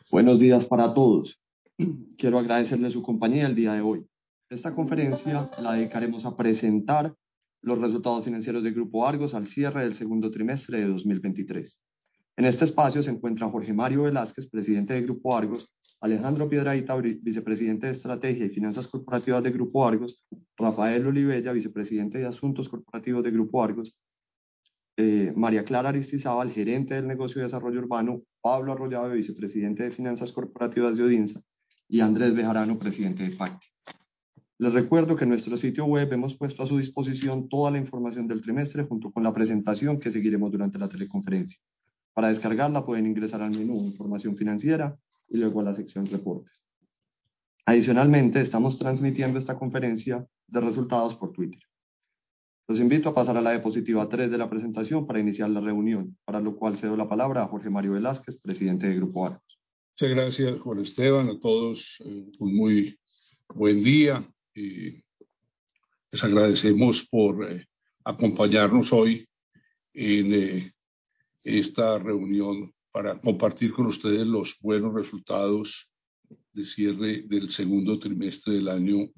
Buenos días para todos. Quiero agradecerles su compañía el día de hoy. Esta conferencia la dedicaremos a presentar los resultados financieros del Grupo Argos al cierre del segundo trimestre de 2023. En este espacio se encuentra Jorge Mario Velázquez, presidente del Grupo Argos, Alejandro Piedrahita, vicepresidente de Estrategia y Finanzas Corporativas del Grupo Argos, Rafael Olivella, vicepresidente de Asuntos Corporativos del Grupo Argos, María Clara Aristizábal, gerente del negocio de desarrollo urbano, Pablo Arroyave, vicepresidente de Finanzas Corporativas de Odinsa, y Andrés Bejarano, presidente de Pacti. Les recuerdo que en nuestro sitio web hemos puesto a su disposición toda la información del trimestre junto con la presentación que seguiremos durante la teleconferencia. Para descargarla pueden ingresar al menú Información Financiera y luego a la sección Reportes. Adicionalmente, estamos transmitiendo esta conferencia de resultados por Twitter. Los invito a pasar a la diapositiva 3 de la presentación para iniciar la reunión, para lo cual cedo la palabra a Jorge Mario Velázquez, presidente del Grupo Argos. Muchas gracias, Juan Esteban. A todos un muy buen día. Les agradecemos por acompañarnos hoy en esta reunión para compartir con ustedes los buenos resultados de cierre del segundo trimestre del año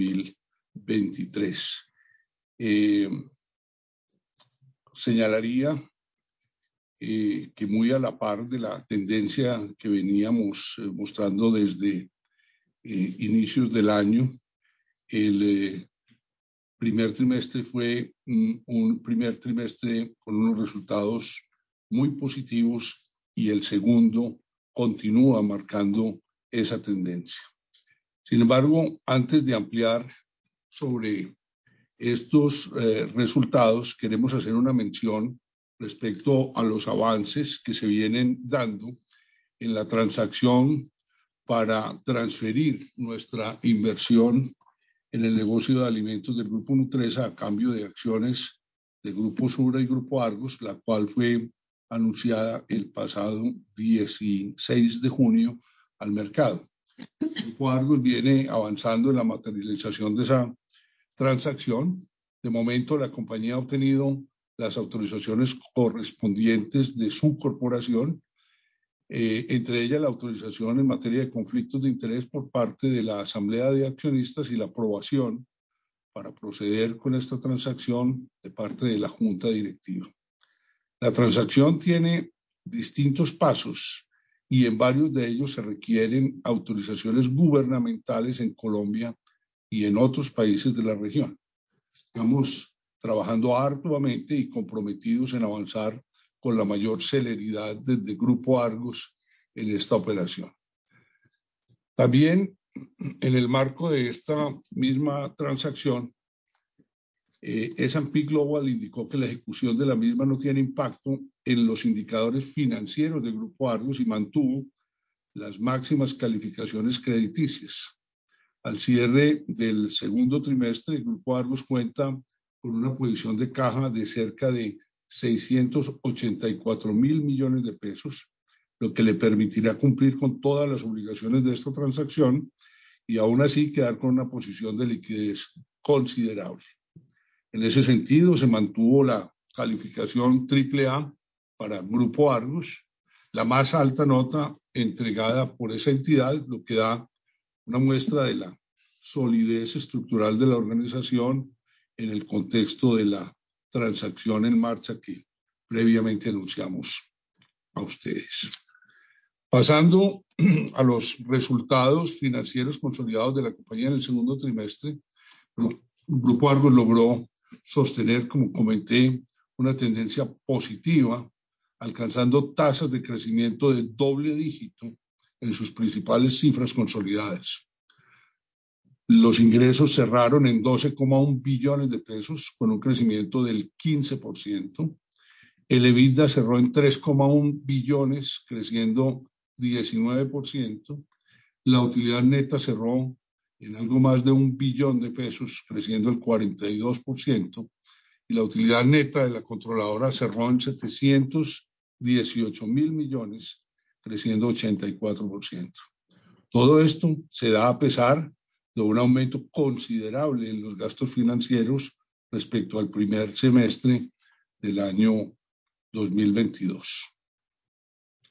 2023. Señalaría que muy a la par de la tendencia que veníamos mostrando desde inicios del año, el primer trimestre fue un primer trimestre con unos resultados muy positivos y el segundo continúa marcando esa tendencia. Sin embargo, antes de ampliar sobre estos resultados, queremos hacer una mención respecto a los avances que se vienen dando en la transacción para transferir nuestra inversión en el negocio de alimentos del Grupo Nutresa a cambio de acciones de Grupo Sura y Grupo Argos, la cual fue anunciada el pasado 16 de junio al mercado. El Grupo Argos viene avanzando en la materialización de esa transacción. De momento, la compañía ha obtenido las autorizaciones correspondientes de su corporación, entre ellas la autorización en materia de conflictos de interés por parte de la Asamblea de Accionistas y la aprobación para proceder con esta transacción de parte de la Junta Directiva. La transacción tiene distintos pasos y en varios de ellos se requieren autorizaciones gubernamentales en Colombia y en otros países de la región. Estamos trabajando arduamente y comprometidos en avanzar con la mayor celeridad desde Grupo Argos en esta operación. También, en el marco de esta misma transacción, S&P Global indicó que la ejecución de la misma no tiene impacto en los indicadores financieros del Grupo Argos y mantuvo las máximas calificaciones crediticias. Al cierre del segundo trimestre, el Grupo Argos cuenta con una posición de caja de cerca de 684.000 millones de pesos, lo que le permitirá cumplir con todas las obligaciones de esta transacción y aún así quedar con una posición de liquidez considerable. En ese sentido, se mantuvo la calificación AAA para Grupo Argos, la más alta nota entregada por esa entidad, lo que da una muestra de la solidez estructural de la organización en el contexto de la transacción en marcha que previamente anunciamos a ustedes. Pasando a los resultados financieros consolidados de la compañía en el segundo trimestre, el Grupo Argos logró sostener, como comenté, una tendencia positiva, alcanzando tasas de crecimiento de doble dígito en sus principales cifras consolidadas. Los ingresos cerraron en 12,1 billones de pesos, con un crecimiento del 15%. El EBITDA cerró en 3,1 billones, creciendo 19%. La utilidad neta cerró en algo más de 1 billón de pesos, creciendo el 42%. Y la utilidad neta de la controladora cerró en 718.000 millones, creciendo 84%. Todo esto se da a pesar de un aumento considerable en los gastos financieros respecto al primer semestre del año 2022.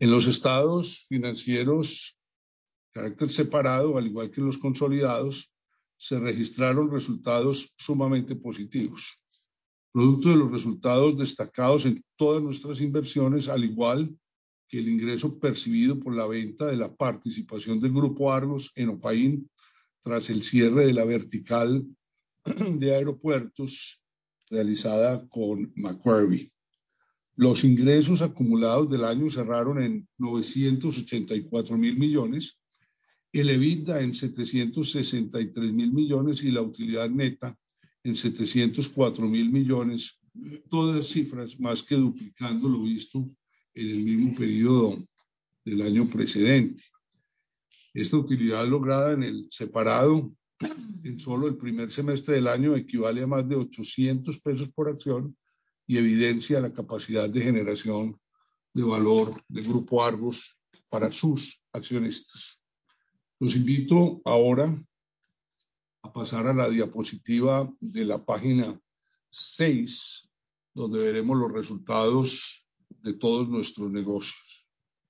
En los estados financieros de carácter separado, al igual que en los consolidados, se registraron resultados sumamente positivos. Producto de los resultados destacados en todas nuestras inversiones, al igual que el ingreso percibido por la venta de la participación del Grupo Argos en Opaín tras el cierre de la vertical de aeropuertos realizada con Macquarie. Los ingresos acumulados del año cerraron en 984.000 millones, el EBITDA en 763.000 millones y la utilidad neta en 704.000 millones, todas cifras más que duplicando lo visto en el mismo periodo del año precedente. Esta utilidad lograda en el separado en solo el primer semestre del año equivale a más de 800 pesos por acción y evidencia la capacidad de generación de valor del Grupo Argos para sus accionistas. Los invito ahora a pasar a la diapositiva de la página 6, donde veremos los resultados de todos nuestros negocios.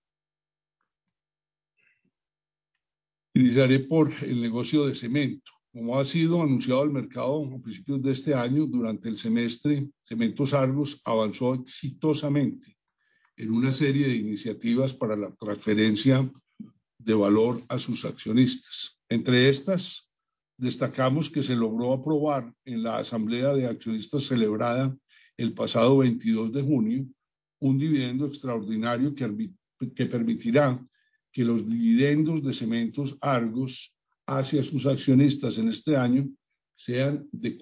Iniciaré por el negocio de cemento. Como ha sido anunciado al mercado a principios de este año, durante el semestre, Cementos Argos avanzó exitosamente en una serie de iniciativas para la transferencia de valor a sus accionistas. Entre estas, destacamos que se logró aprobar en la Asamblea de Accionistas celebrada el pasado 22 de junio un dividendo extraordinario que permitirá que los dividendos de Cementos Argos hacia sus accionistas en este año sean de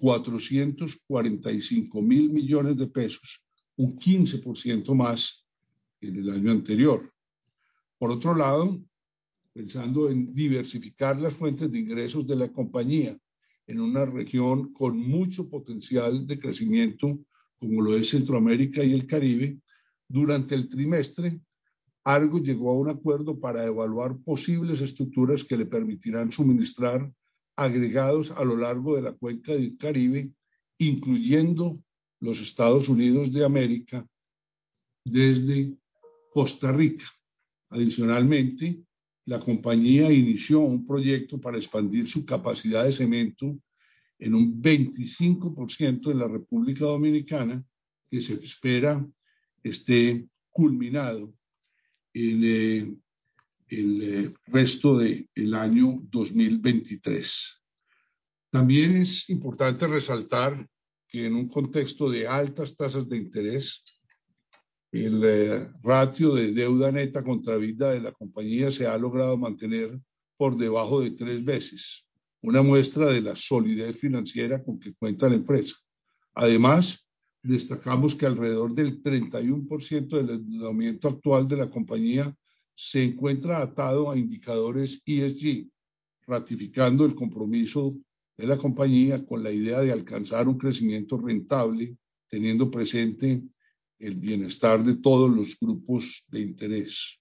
445.000 millones de pesos, un 15% más que en el año anterior. Por otro lado, pensando en diversificar las fuentes de ingresos de la compañía en una región con mucho potencial de crecimiento, como lo es Centroamérica y el Caribe, durante el trimestre, Argos llegó a un acuerdo para evaluar posibles estructuras que le permitirán suministrar agregados a lo largo de la cuenca del Caribe, incluyendo los Estados Unidos de América, desde Costa Rica. Adicionalmente, la compañía inició un proyecto para expandir su capacidad de cemento en un 25% en la República Dominicana, que se espera esté culminado en el resto del año 2023. También es importante resaltar que en un contexto de altas tasas de interés, el ratio de deuda neta contra EBITDA de la compañía se ha logrado mantener por debajo de 3 veces, una muestra de la solidez financiera con que cuenta la empresa. Además, destacamos que alrededor del 31% del endeudamiento actual de la compañía se encuentra atado a indicadores ESG, ratificando el compromiso de la compañía con la idea de alcanzar un crecimiento rentable, teniendo presente el bienestar de todos los grupos de interés.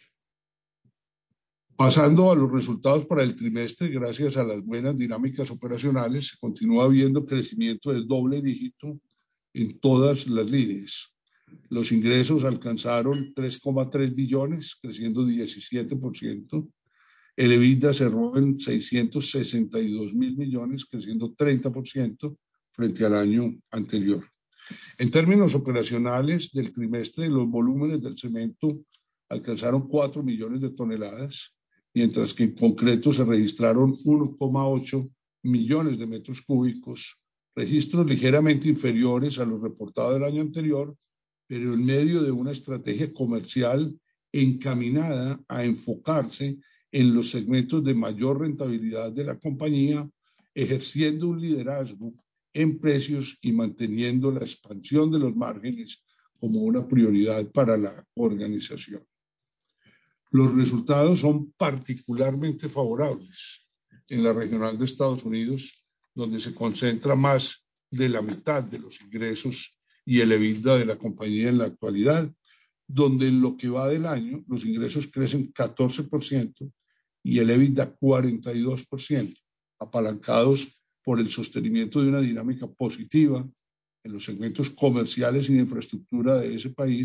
Pasando a los resultados para el trimestre, gracias a las buenas dinámicas operacionales, se continúa viendo crecimiento del doble dígito en todas las líneas. Los ingresos alcanzaron 3,3 billones, creciendo 17%. El EBITDA cerró en 662.000 millones, creciendo 30% frente al año anterior. En términos operacionales del trimestre, los volúmenes del cemento alcanzaron 4 millones de toneladas, mientras que en concreto se registraron 1,8 millones de metros cúbicos, registros ligeramente inferiores a los reportados del año anterior, pero en medio de una estrategia comercial encaminada a enfocarse en los segmentos de mayor rentabilidad de la compañía, ejerciendo un liderazgo en precios y manteniendo la expansión de los márgenes como una prioridad para la organización. Los resultados son particularmente favorables en la regional de Estados Unidos, donde se concentra más de la mitad de los ingresos y el EBITDA de la compañía en la actualidad, donde en lo que va del año los ingresos crecen 14% y el EBITDA 42%, apalancados por el sostenimiento de una dinámica positiva en los segmentos comerciales y de infraestructura de ese país,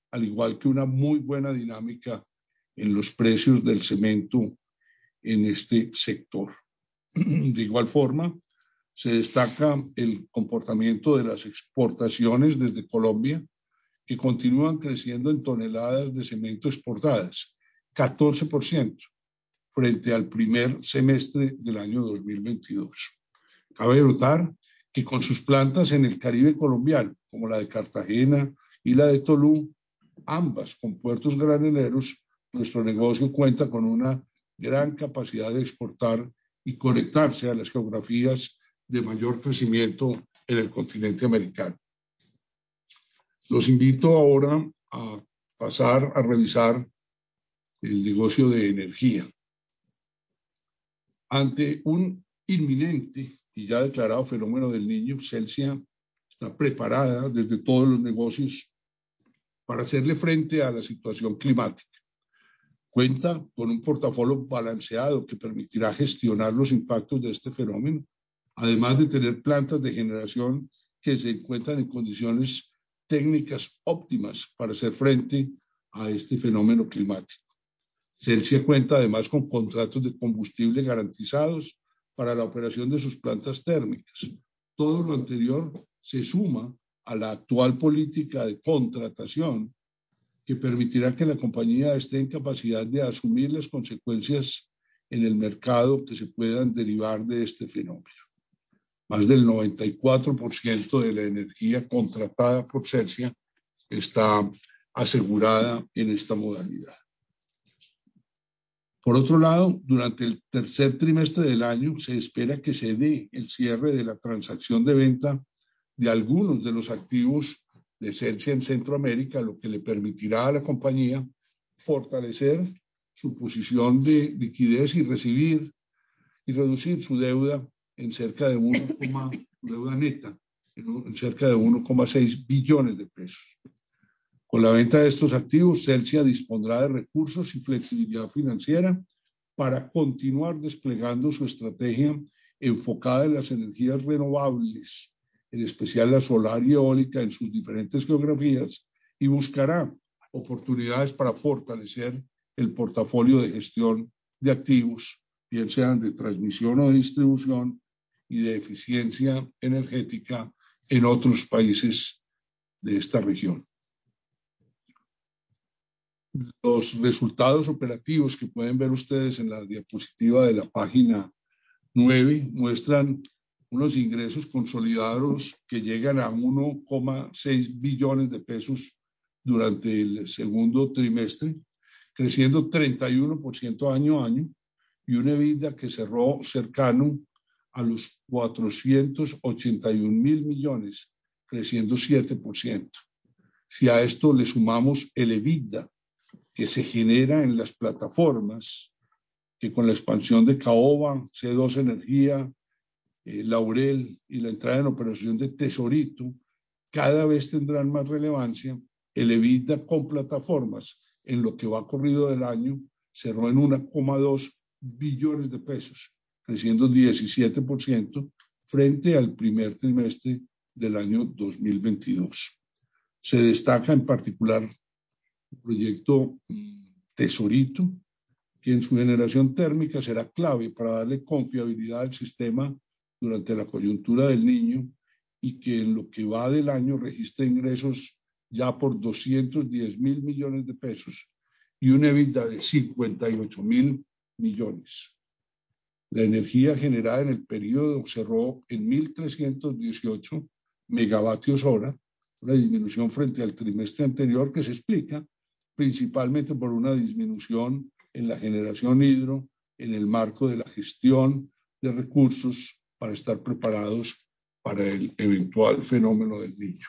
al igual que una muy buena dinámica en los precios del cemento en este sector. De igual forma, se destaca el comportamiento de las exportaciones desde Colombia, que continúan creciendo en toneladas de cemento exportadas, 14%, frente al primer semestre del año 2022. Cabe notar que con sus plantas en el Caribe colombiano, como la de Cartagena y la de Tolú, ambas con puertos graneros, nuestro negocio cuenta con una gran capacidad de exportar y conectarse a las geografías de mayor crecimiento en el continente americano. Los invito ahora a pasar a revisar el negocio de energía. Ante un inminente y ya declarado fenómeno del Niño, Celsia está preparada desde todos los negocios para hacerle frente a la situación climática. Cuenta con un portafolio balanceado que permitirá gestionar los impactos de este fenómeno, además de tener plantas de generación que se encuentran en condiciones técnicas óptimas para hacer frente a este fenómeno climático. Celsia cuenta además con contratos de combustible garantizados para la operación de sus plantas térmicas. Todo lo anterior se suma a la actual política de contratación que permitirá que la compañía esté en capacidad de asumir las consecuencias en el mercado que se puedan derivar de este fenómeno. Más del 94% de la energía contratada por Celsia está asegurada en esta modalidad. Por otro lado, durante el tercer trimestre del año se espera que se dé el cierre de la transacción de venta de algunos de los activos de Celsia en Centroamérica, lo que le permitirá a la compañía fortalecer su posición de liquidez y recibir y reducir su deuda en cerca de deuda neta, en cerca de 1,6 billones de pesos. Con la venta de estos activos, Celsia dispondrá de recursos y flexibilidad financiera para continuar desplegando su estrategia enfocada en las energías renovables, en especial la solar y eólica en sus diferentes geografías, y buscará oportunidades para fortalecer el portafolio de gestión de activos, bien sean de transmisión o de distribución y de eficiencia energética en otros países de esta región. Los resultados operativos que pueden ver ustedes en la diapositiva de la página 9 muestran unos ingresos consolidados que llegan a 1,6 billones de pesos durante el segundo trimestre, creciendo 31% año a año, y un EBITDA que cerró cercano a los 481.000 millones, creciendo 7%. Si a esto le sumamos el EBITDA que se genera en las plataformas, que con la expansión de Caoba, C2 Energía, Laurel y la entrada en operación de Tesorito, cada vez tendrán más relevancia. El EBITDA con plataformas en lo que va corrido del año cerró en 1,2 billones de pesos, creciendo 17% frente al primer trimestre del año 2022. Se destaca en particular el proyecto Tesorito, que en su generación térmica será clave para darle confiabilidad al sistema durante la coyuntura del Niño, y que en lo que va del año registra ingresos ya por 210.000 millones de pesos y un EBITDA de 58.000 millones. La energía generada en el periodo cerró en 1.318 megavatios hora, una disminución frente al trimestre anterior que se explica principalmente por una disminución en la generación hidro en el marco de la gestión de recursos para estar preparados para el eventual fenómeno del Niño.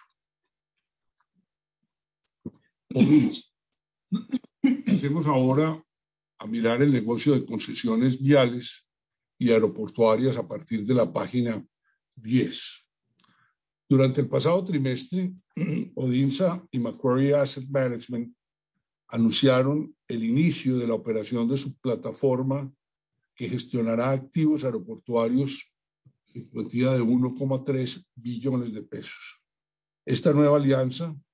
Pasemos ahora a mirar el negocio de concesiones viales y aeroportuarias a partir de la página 10. Durante el pasado trimestre, Odinsa y Macquarie Asset Management anunciaron el inicio de la operación de su plataforma que gestionará activos aeroportuarios en cuantía de 1,3 billones de pesos. Esta nueva alianza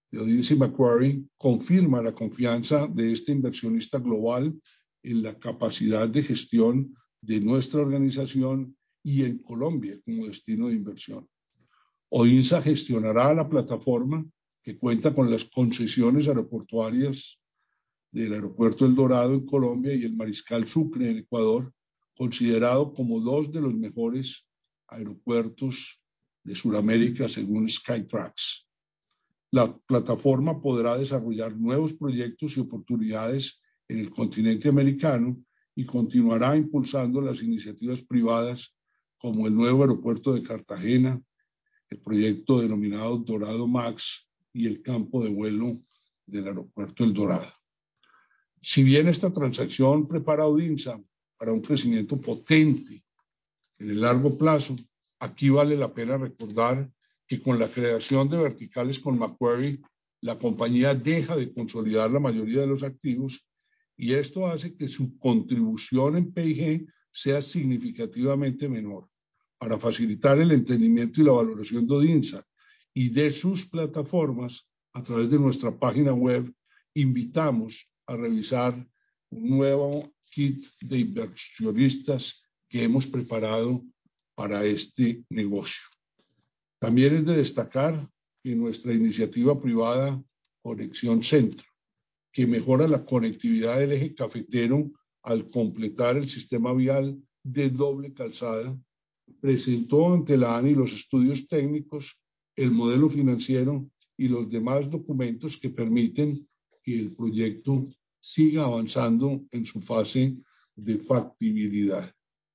de Odinsa y Macquarie confirma la confianza de este inversionista global en la capacidad de gestión de nuestra organización y en Colombia como destino de inversión. Odinsa gestionará la plataforma que cuenta con las concesiones aeroportuarias del Aeropuerto El Dorado en Colombia y el Mariscal Sucre en Ecuador, considerado como dos de los mejores aeropuertos de Sudamérica según Skytrax. La plataforma podrá desarrollar nuevos proyectos y oportunidades en el continente americano y continuará impulsando las iniciativas privadas como el nuevo aeropuerto de Cartagena, el proyecto denominado Dorado Max y el campo de vuelo del aeropuerto El Dorado. Si bien esta transacción prepara a Odinsa para un crecimiento potente en el largo plazo, aquí vale la pena recordar que con la creación de verticales con Macquarie, la compañía deja de consolidar la mayoría de los activos y esto hace que su contribución en P&G sea significativamente menor. Para facilitar el entendimiento y la valoración de Odinsa y de sus plataformas a través de nuestra página web, invitamos a revisar un nuevo kit de inversionistas que hemos preparado para este negocio. También es de destacar que nuestra iniciativa privada Conexión Centro, que mejora la conectividad del eje cafetero al completar el sistema vial de doble calzada, presentó ante la ANI los estudios técnicos, el modelo financiero y los demás documentos que permiten que el proyecto siga avanzando en su fase de factibilidad.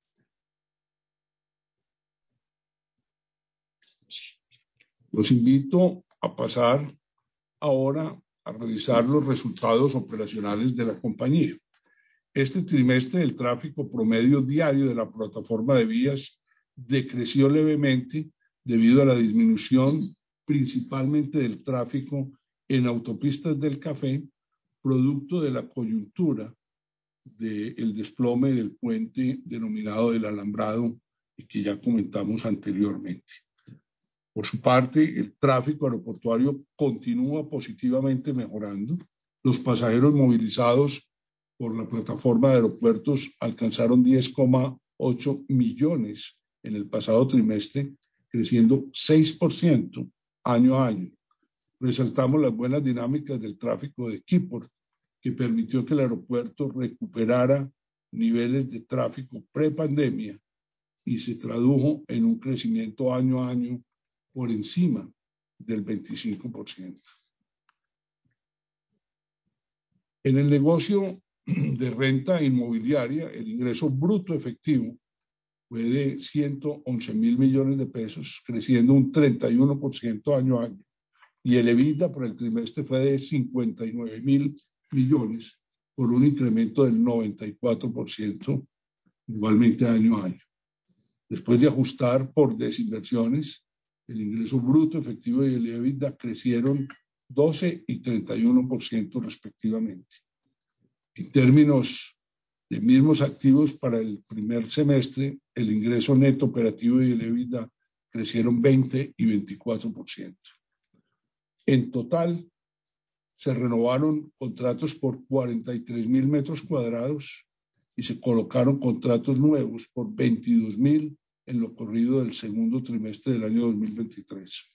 Los invito a pasar ahora a revisar los resultados operacionales de la compañía. Este trimestre el tráfico promedio diario de la plataforma de vías decreció levemente debido a la disminución principalmente del tráfico en autopistas del café, producto de la coyuntura del desplome del puente denominado del Alambrado y que ya comentamos anteriormente. Por su parte, el tráfico aeroportuario continúa positivamente mejorando. Los pasajeros movilizados por la plataforma de aeropuertos alcanzaron 10,8 millones en el pasado trimestre, creciendo 6% año a año. Resaltamos las buenas dinámicas del tráfico de Keyport, que permitió que el aeropuerto recuperara niveles de tráfico prepandemia y se tradujo en un crecimiento año a año por encima del 25%. En el negocio de renta inmobiliaria, el ingreso bruto efectivo fue de 111.000 millones de pesos, creciendo un 31% año a año. Y el EBITDA por el trimestre fue de 59.000 millones, por un incremento del 94%, igualmente año a año. Después de ajustar por desinversiones, el ingreso bruto efectivo y el EBITDA crecieron 12 y 31% respectivamente. En términos de mismos activos para el primer semestre, el ingreso neto operativo y el EBITDA crecieron 20 y 24%. En total, se renovaron contratos por 43.000 metros cuadrados y se colocaron contratos nuevos por 22.000 en lo corrido del segundo trimestre del año 2023.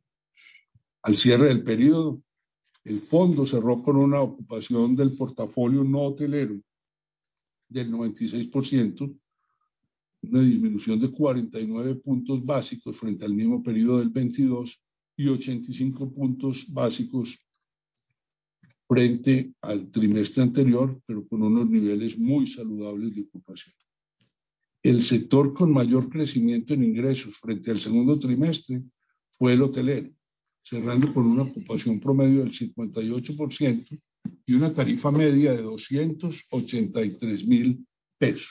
Al cierre del periodo, el fondo cerró con una ocupación del portafolio no hotelero del 96%, una disminución de 49 puntos básicos frente al mismo periodo del 22 y 85 puntos básicos frente al trimestre anterior, pero con unos niveles muy saludables de ocupación. El sector con mayor crecimiento en ingresos frente al segundo trimestre fue el hotelero, cerrando con una ocupación promedio del 58% y una tarifa media de 283.000 pesos.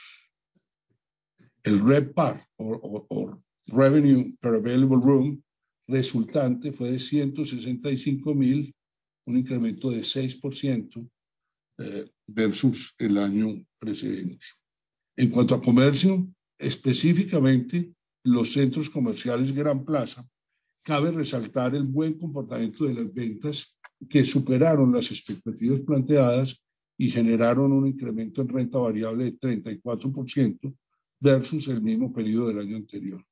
El RevPAR, o Revenue Per Available Room, resultante fue de 165.000, un incremento de 6% versus el año precedente. En cuanto a comercio, específicamente los centros comerciales Gran Plaza, cabe resaltar el buen comportamiento de las ventas que superaron las expectativas planteadas y generaron un incremento en renta variable de 34% versus el mismo periodo del año anterior.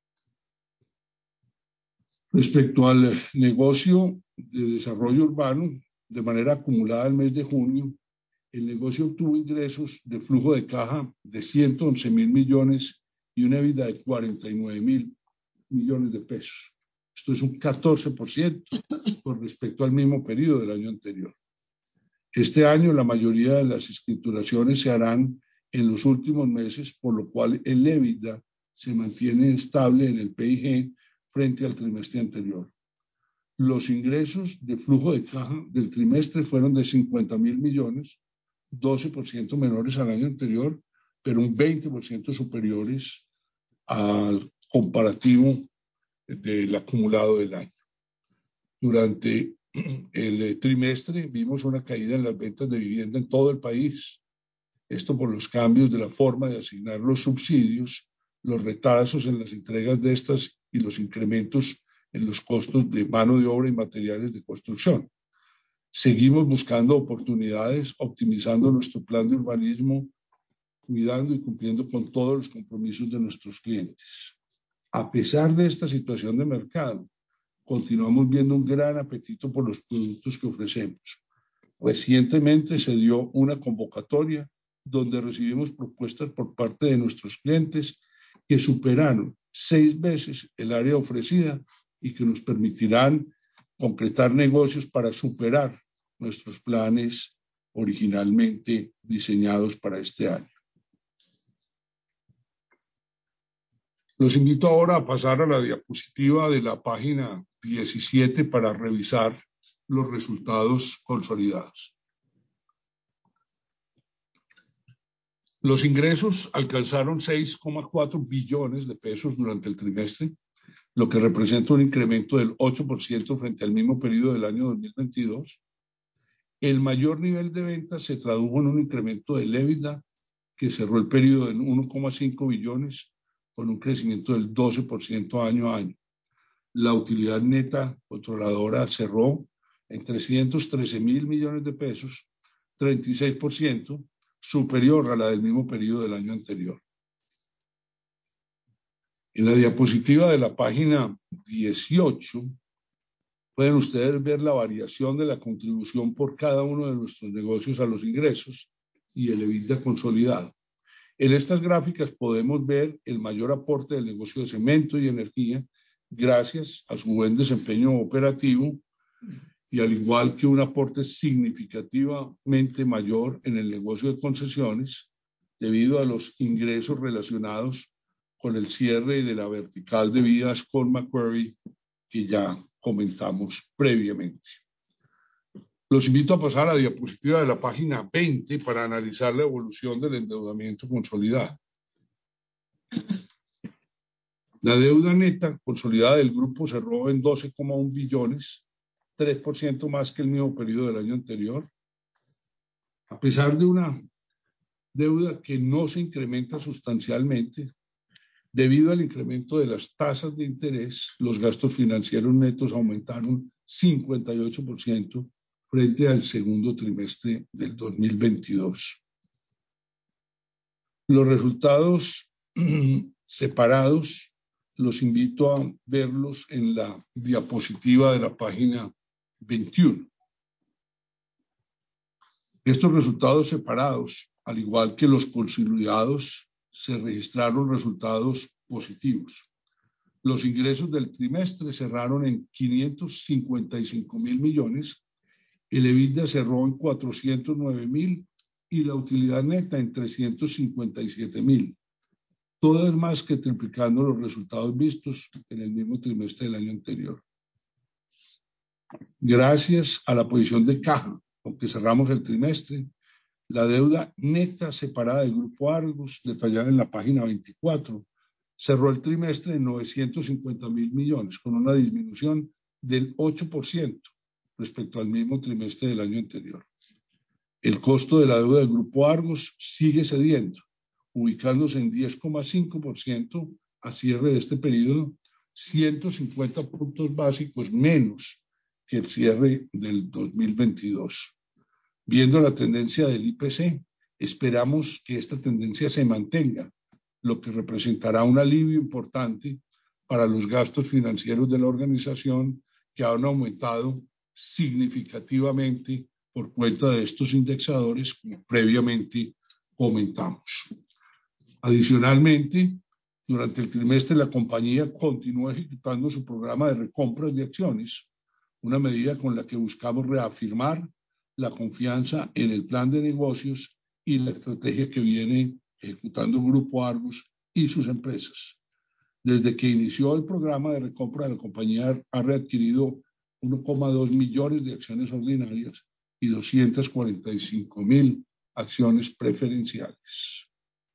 Respecto al negocio de desarrollo urbano, de manera acumulada el mes de junio, el negocio obtuvo ingresos de flujo de caja de 111.000 millones y una EBITDA de 49.000 millones de pesos. Esto es un 14% con respecto al mismo periodo del año anterior. Este año la mayoría de las escrituraciones se harán en los últimos meses, por lo cual el EBITDA se mantiene estable en el PIG frente al trimestre anterior. Los ingresos de flujo de caja del trimestre fueron de 50.000 millones, 12% menores al año anterior, pero un 20% superiores al comparativo del acumulado del año. Durante el trimestre vimos una caída en las ventas de vivienda en todo el país. Esto por los cambios de la forma de asignar los subsidios, los retrasos en las entregas de estas y los incrementos en los costos de mano de obra y materiales de construcción. Seguimos buscando oportunidades, optimizando nuestro plan de urbanismo, cuidando y cumpliendo con todos los compromisos de nuestros clientes. A pesar de esta situación de mercado, continuamos viendo un gran apetito por los productos que ofrecemos. Recientemente se dio una convocatoria donde recibimos propuestas por parte de nuestros clientes que superaron 6 veces el área ofrecida y que nos permitirán concretar negocios para superar nuestros planes originalmente diseñados para este año. Los invito ahora a pasar a la diapositiva de la página 17 para revisar los resultados consolidados. Los ingresos alcanzaron 6,4 billones de pesos durante el trimestre, lo que representa un incremento del 8% frente al mismo periodo del año 2022. El mayor nivel de ventas se tradujo en un incremento del EBITDA, que cerró el periodo en 1,5 billones, con un crecimiento del 12% año a año. La utilidad neta controladora cerró en 313.000 millones de pesos, 36% superior a la del mismo periodo del año anterior. En la diapositiva de la página 18 pueden ustedes ver la variación de la contribución por cada uno de nuestros negocios a los ingresos y el EBITDA consolidado. En estas gráficas podemos ver el mayor aporte del negocio de cemento y energía gracias a su buen desempeño operativo y al igual que un aporte significativamente mayor en el negocio de concesiones debido a los ingresos relacionados con el cierre de la vertical de vías con Macquarie que ya comentamos previamente. Los invito a pasar a la diapositiva de la página 20 para analizar la evolución del endeudamiento consolidado. La deuda neta consolidada del grupo cerró en 12,1 billones, 3% más que el mismo periodo del año anterior. A pesar de una deuda que no se incrementa sustancialmente, debido al incremento de las tasas de interés, los gastos financieros netos aumentaron 58% frente al segundo trimestre del 2022. Los resultados separados los invito a verlos en la diapositiva de la página 21. Estos resultados separados, al igual que los consolidados, se registraron resultados positivos. Los ingresos del trimestre cerraron en 555.000 millones, el EBITDA cerró en 409.000 y la utilidad neta en 357.000. Todo es más que triplicando los resultados vistos en el mismo trimestre del año anterior. Gracias a la posición de caja con que cerramos el trimestre, la deuda neta separada del Grupo Argos, detallada en la página 24, cerró el trimestre en 950.000 millones, con una disminución del 8% respecto al mismo trimestre del año anterior. El costo de la deuda del Grupo Argos sigue cediendo, ubicándose en 10,5% a cierre de este periodo, 150 puntos básicos menos que el cierre del 2022. Viendo la tendencia del IPC, esperamos que esta tendencia se mantenga, lo que representará un alivio importante para los gastos financieros de la organización, que han aumentado significativamente por cuenta de estos indexadores, como previamente comentamos. Adicionalmente, durante el trimestre la compañía continuó ejecutando su programa de recompras de acciones, una medida con la que buscamos reafirmar la confianza en el plan de negocios y la estrategia que viene ejecutando el Grupo Argos y sus empresas. Desde que inició el programa de recompra, la compañía ha readquirido 1,2 millones de acciones ordinarias y 245,000 acciones preferenciales.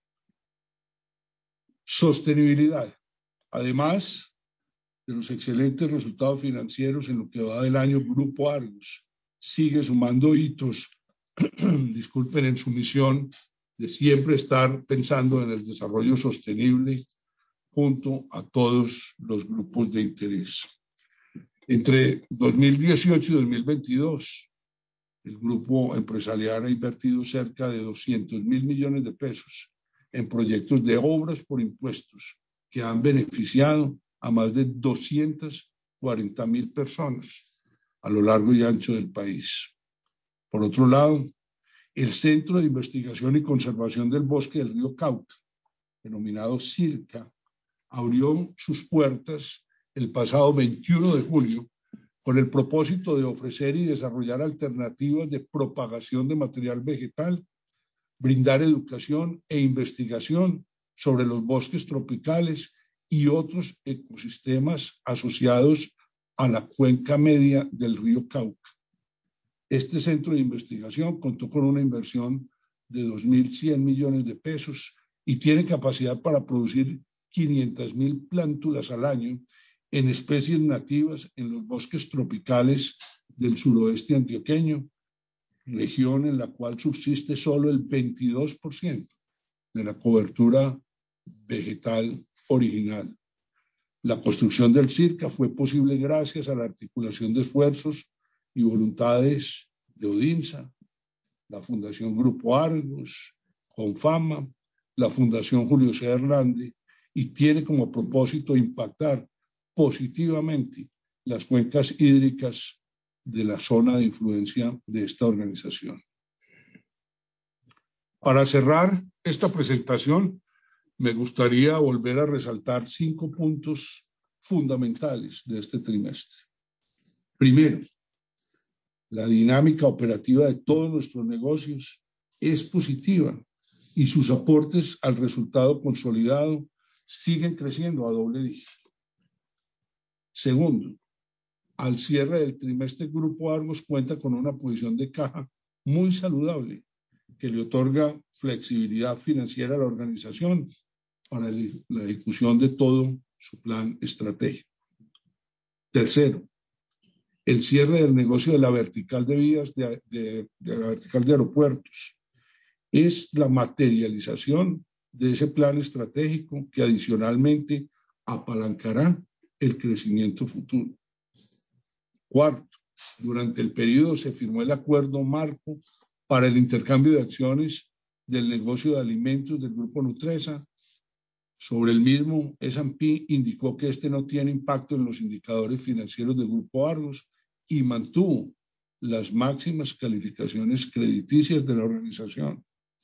Sostenibilidad. Además de los excelentes resultados financieros en lo que va del año, Grupo Argos sigue sumando hitos, disculpen, en su misión de siempre estar pensando en el desarrollo sostenible junto a todos los grupos de interés. Entre 2018 y 2022, el grupo empresarial ha invertido cerca de 200,000 millones de pesos en proyectos de obras por impuestos que han beneficiado a más de 240,000 personas a lo largo y ancho del país. Por otro lado, el Centro de Investigación y Conservación del Bosque del Río Cauca, denominado CIRCA, abrió sus puertas el pasado 21 de julio con el propósito de ofrecer y desarrollar alternativas de propagación de material vegetal, brindar educación e investigación sobre los bosques tropicales y otros ecosistemas asociados a la cuenca media del río Cauca. Este centro de investigación contó con una inversión de 2.100 millones de pesos y tiene capacidad para producir 500,000 plántulas al año en especies nativas en los bosques tropicales del suroeste antioqueño, región en la cual subsiste solo el 22% de la cobertura vegetal original. La construcción del CIRCA fue posible gracias a la articulación de esfuerzos y voluntades de ODINSA, la Fundación Grupo Argos, Confama, la Fundación Julio C. Hernández, y tiene como propósito impactar positivamente las cuencas hídricas de la zona de influencia de esta organización. Para cerrar esta presentación, me gustaría volver a resaltar 5 puntos fundamentales de este trimestre. Primero, la dinámica operativa de todos nuestros negocios es positiva y sus aportes al resultado consolidado siguen creciendo a doble dígito. Segundo, al cierre del trimestre, Grupo Argos cuenta con una posición de caja muy saludable que le otorga flexibilidad financiera a la organización para la ejecución de todo su plan estratégico. Tercero, el cierre del negocio de la vertical de vías, de la vertical de aeropuertos, es la materialización de ese plan estratégico que adicionalmente apalancará el crecimiento futuro. Cuarto, durante el periodo se firmó el acuerdo marco para el intercambio de acciones del negocio de alimentos del Grupo Nutresa. Sobre el mismo, S&P indicó que este no tiene impacto en los indicadores financieros del Grupo Argos y mantuvo las máximas calificaciones crediticias de la organización.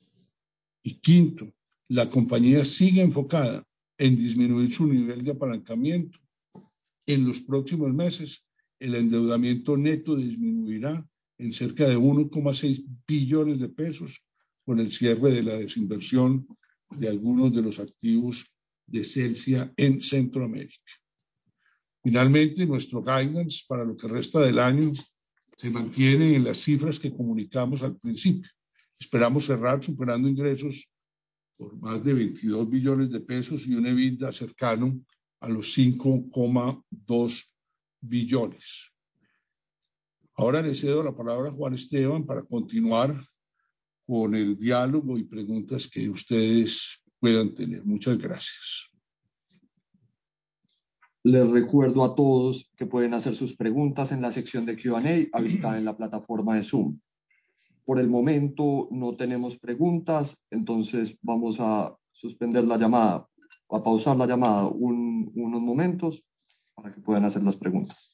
Y quinto, la compañía sigue enfocada en disminuir su nivel de apalancamiento. En los próximos meses, el endeudamiento neto disminuirá en cerca de 1,6 billones de pesos con el cierre de la desinversión de algunos de los activos de Celsia en Centroamérica. Finalmente, nuestro guidance para lo que resta del año se mantiene en las cifras que comunicamos al principio. Esperamos cerrar superando ingresos por más de 22 billones de pesos y un EBITDA cercano a los 5,2 billones. Ahora le cedo la palabra a Juan Esteban para continuar con el diálogo y preguntas que ustedes puedan tener. Muchas gracias. Les recuerdo a todos que pueden hacer sus preguntas en la sección de Q&A habilitada en la plataforma de Zoom. Por el momento no tenemos preguntas, entonces vamos a suspender la llamada, a pausar la llamada unos momentos para que puedan hacer las preguntas.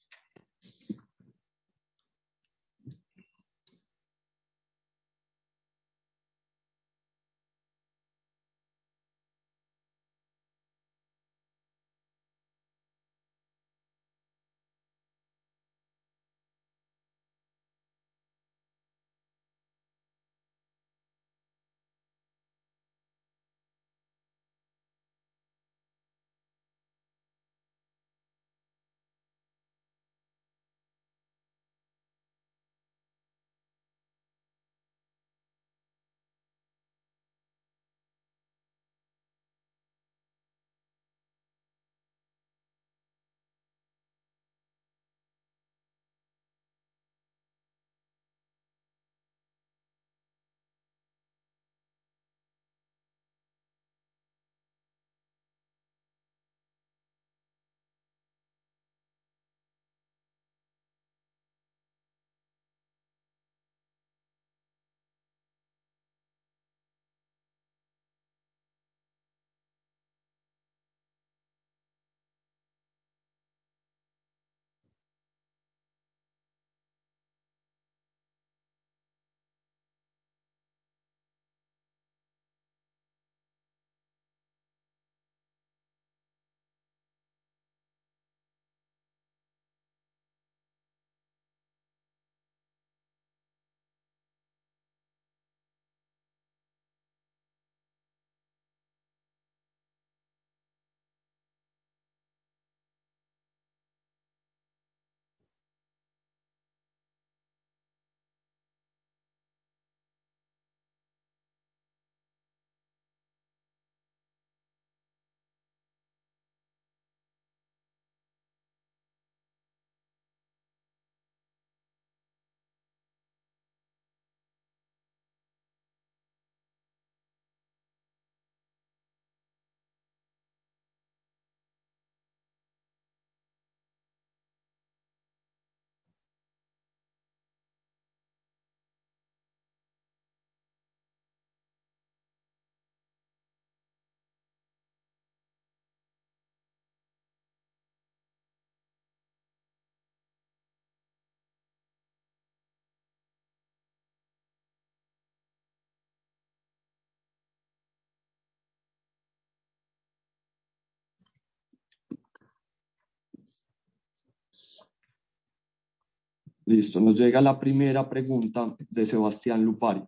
Listo, nos llega la primera pregunta de Sebastián Lupari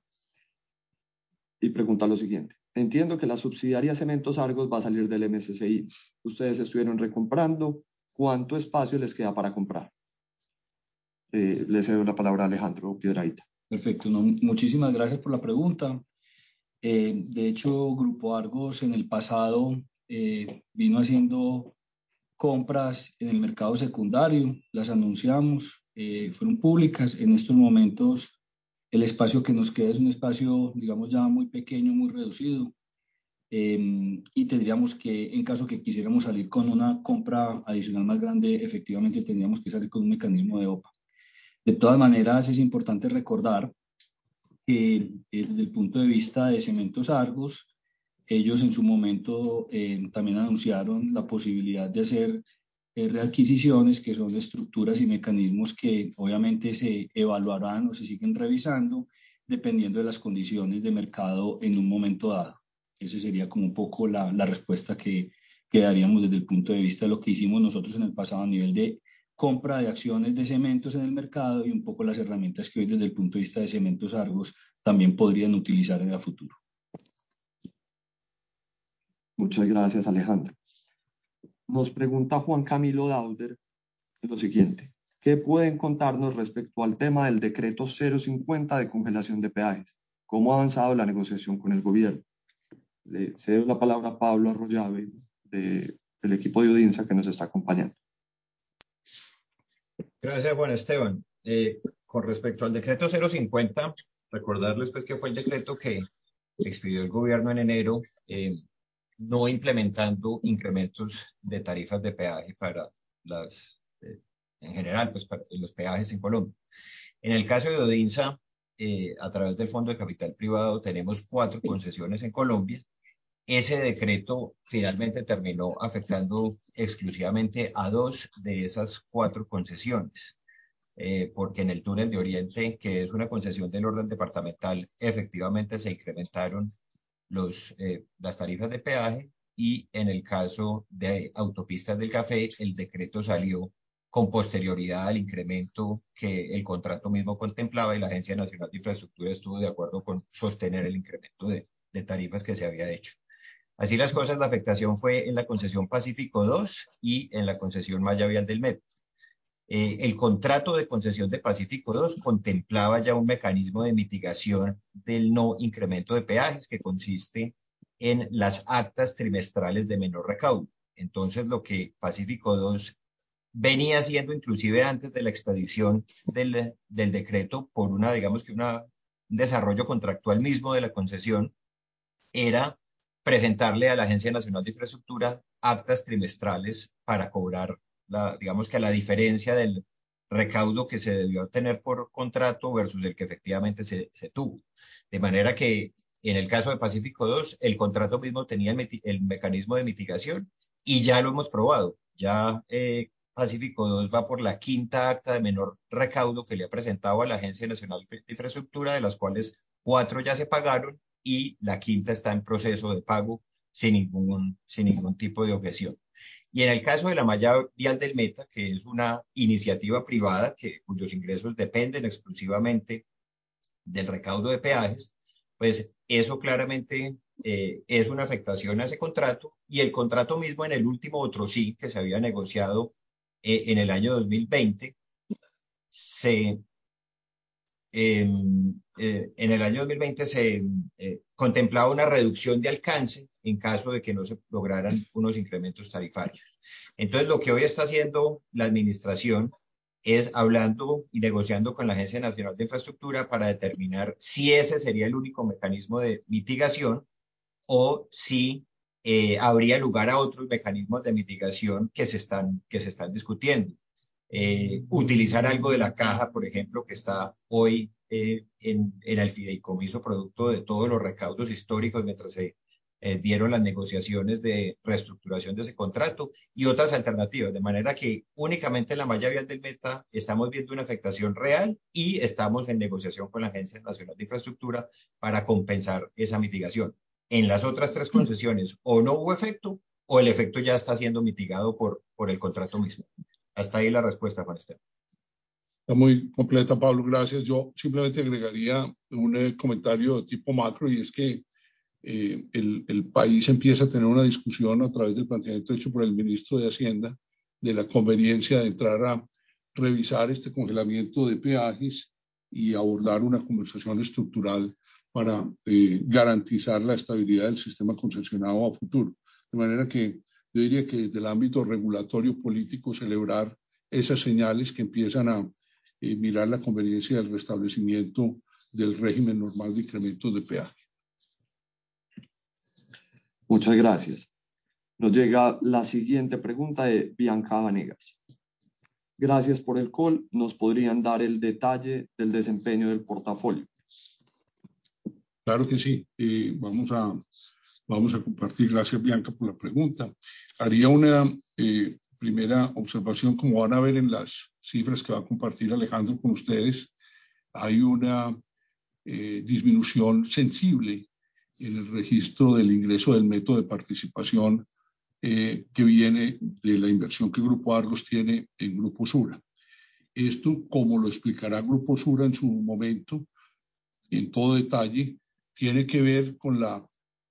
y pregunta lo siguiente. Entiendo que la subsidiaria Cementos Argos va a salir del MSCI. Ustedes estuvieron recomprando. ¿Cuánto espacio les queda para comprar? Le cedo la palabra a Alejandro Piedrahita. Perfecto, no, muchísimas gracias por la pregunta. De hecho, Grupo Argos en el pasado vino haciendo compras en el mercado secundario, las anunciamos, fueron públicas. En estos momentos el espacio que nos queda es un espacio, digamos, ya muy pequeño, muy reducido, y tendríamos que, en caso que quisiéramos salir con una compra adicional más grande, efectivamente tendríamos que salir con un mecanismo de OPA. De todas maneras, es importante recordar que desde el punto de vista de Cementos Argos, ellos en su momento también anunciaron la posibilidad de hacer readquisiciones, que son estructuras y mecanismos que obviamente se evaluarán o se siguen revisando dependiendo de las condiciones de mercado en un momento dado. Esa sería como un poco la respuesta que daríamos desde el punto de vista de lo que hicimos nosotros en el pasado a nivel de compra de acciones de cementos en el mercado y un poco las herramientas que hoy desde el punto de vista de Cementos Argos también podrían utilizar en el futuro. Muchas gracias, Alejandro. Nos pregunta Juan Camilo Dauder lo siguiente. ¿Qué pueden contarnos respecto al tema del decreto 050 de congelación de peajes? ¿Cómo ha avanzado la negociación con el gobierno? Le cedo la palabra a Pablo Arroyave del equipo de Udinsa que nos está acompañando. Gracias, Juan Esteban. Con respecto al decreto 050, recordarles pues que fue el decreto que expidió el gobierno en enero no implementando incrementos de tarifas de peaje para en general, pues para los peajes en Colombia. En el caso de Odinsa, a través del Fondo de Capital Privado, tenemos 4 concesiones en Colombia. Ese decreto finalmente terminó afectando exclusivamente a 2 de esas 4 concesiones, porque en el túnel de Oriente, que es una concesión del orden departamental, efectivamente se incrementaron las tarifas de peaje, y en el caso de Autopistas del Café, el decreto salió con posterioridad al incremento que el contrato mismo contemplaba, y la Agencia Nacional de Infraestructura estuvo de acuerdo con sostener el incremento de tarifas que se había hecho. Así las cosas, la afectación fue en la concesión Pacífico 2 y en la concesión Malla Vial del Metro. El contrato de concesión de Pacífico 2 contemplaba ya un mecanismo de mitigación del no incremento de peajes, que consiste en las actas trimestrales de menor recaudo. Entonces, lo que Pacífico 2 venía haciendo, inclusive antes de la expedición del decreto, por digamos que un desarrollo contractual mismo de la concesión, era presentarle a la Agencia Nacional de Infraestructura actas trimestrales para cobrar digamos que la diferencia del recaudo que se debió tener por contrato versus el que efectivamente se tuvo. De manera que en el caso de Pacífico 2, el contrato mismo tenía el mecanismo de mitigación, y ya lo hemos probado. Ya Pacífico 2 va por la 5ª acta de menor recaudo que le ha presentado a la Agencia Nacional de Infraestructura, de las cuales 4 ya se pagaron y la 5ª está en proceso de pago sin ningún tipo de objeción. Y en el caso de la Malla Vial del Meta, que es una iniciativa privada cuyos ingresos dependen exclusivamente del recaudo de peajes, pues eso claramente es una afectación a ese contrato, y el contrato mismo en el último otro sí que se había negociado en el año 2020, en el año 2020 se contemplaba una reducción de alcance en caso de que no se lograran unos incrementos tarifarios. Entonces, lo que hoy está haciendo la administración es hablando y negociando con la Agencia Nacional de Infraestructura para determinar si ese sería el único mecanismo de mitigación, o si habría lugar a otros mecanismos de mitigación que se están discutiendo. Utilizar algo de la caja, por ejemplo, que está hoy en el fideicomiso producto de todos los recaudos históricos mientras se dieron las negociaciones de reestructuración de ese contrato, y otras alternativas, de manera que únicamente en la Malla Vial del Meta estamos viendo una afectación real, y estamos en negociación con la Agencia Nacional de Infraestructura para compensar esa mitigación. En las otras 3 concesiones o no hubo efecto, o el efecto ya está siendo mitigado por el contrato mismo. Hasta ahí la respuesta, Juan Esteban. Está muy completa, Pablo, gracias. Yo simplemente agregaría un comentario de tipo macro, y es que el país empieza a tener una discusión a través del planteamiento hecho por el ministro de Hacienda de la conveniencia de entrar a revisar este congelamiento de peajes y abordar una conversación estructural para garantizar la estabilidad del sistema concesionado a futuro. De manera que yo diría que desde el ámbito regulatorio político celebrar esas señales que empiezan a mirar la conveniencia del restablecimiento del régimen normal de incrementos de peaje. Muchas gracias. Nos llega la siguiente pregunta de Bianca Vanegas. Gracias por el call. ¿Nos podrían dar el detalle del desempeño del portafolio? Claro que sí. Vamos a compartir. Gracias, Bianca, por la pregunta. Haría una primera observación. Como van a ver en las cifras que va a compartir Alejandro con ustedes, hay una disminución sensible en el registro del ingreso del método de participación que viene de la inversión que Grupo Argos tiene en Grupo Sura. Esto, como lo explicará Grupo Sura en su momento, en todo detalle, tiene que ver con la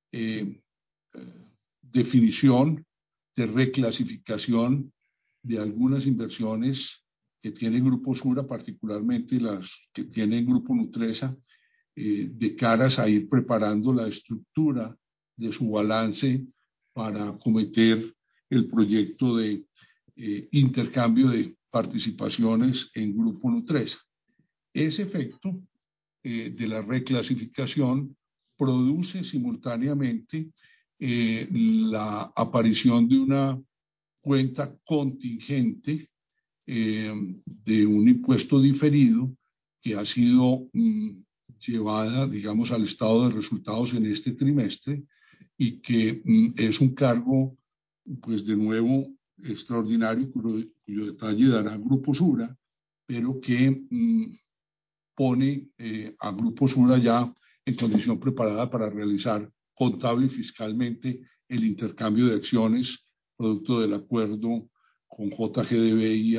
definición de reclasificación de algunas inversiones que tiene Grupo Sura, particularmente las que tiene Grupo Nutresa, de caras a ir preparando la estructura de su balance para acometer el proyecto de intercambio de participaciones en Grupo Nutresa. Ese efecto de la reclasificación produce simultáneamente la aparición de una cuenta contingente de un impuesto diferido que ha sido llevada, digamos, al estado de resultados en este trimestre y que es un cargo, pues de nuevo, extraordinario, cuyo detalle dará Grupo Sura, pero que pone a Grupo Sura ya en condición preparada para realizar contable y fiscalmente el intercambio de acciones producto del acuerdo con JGDB y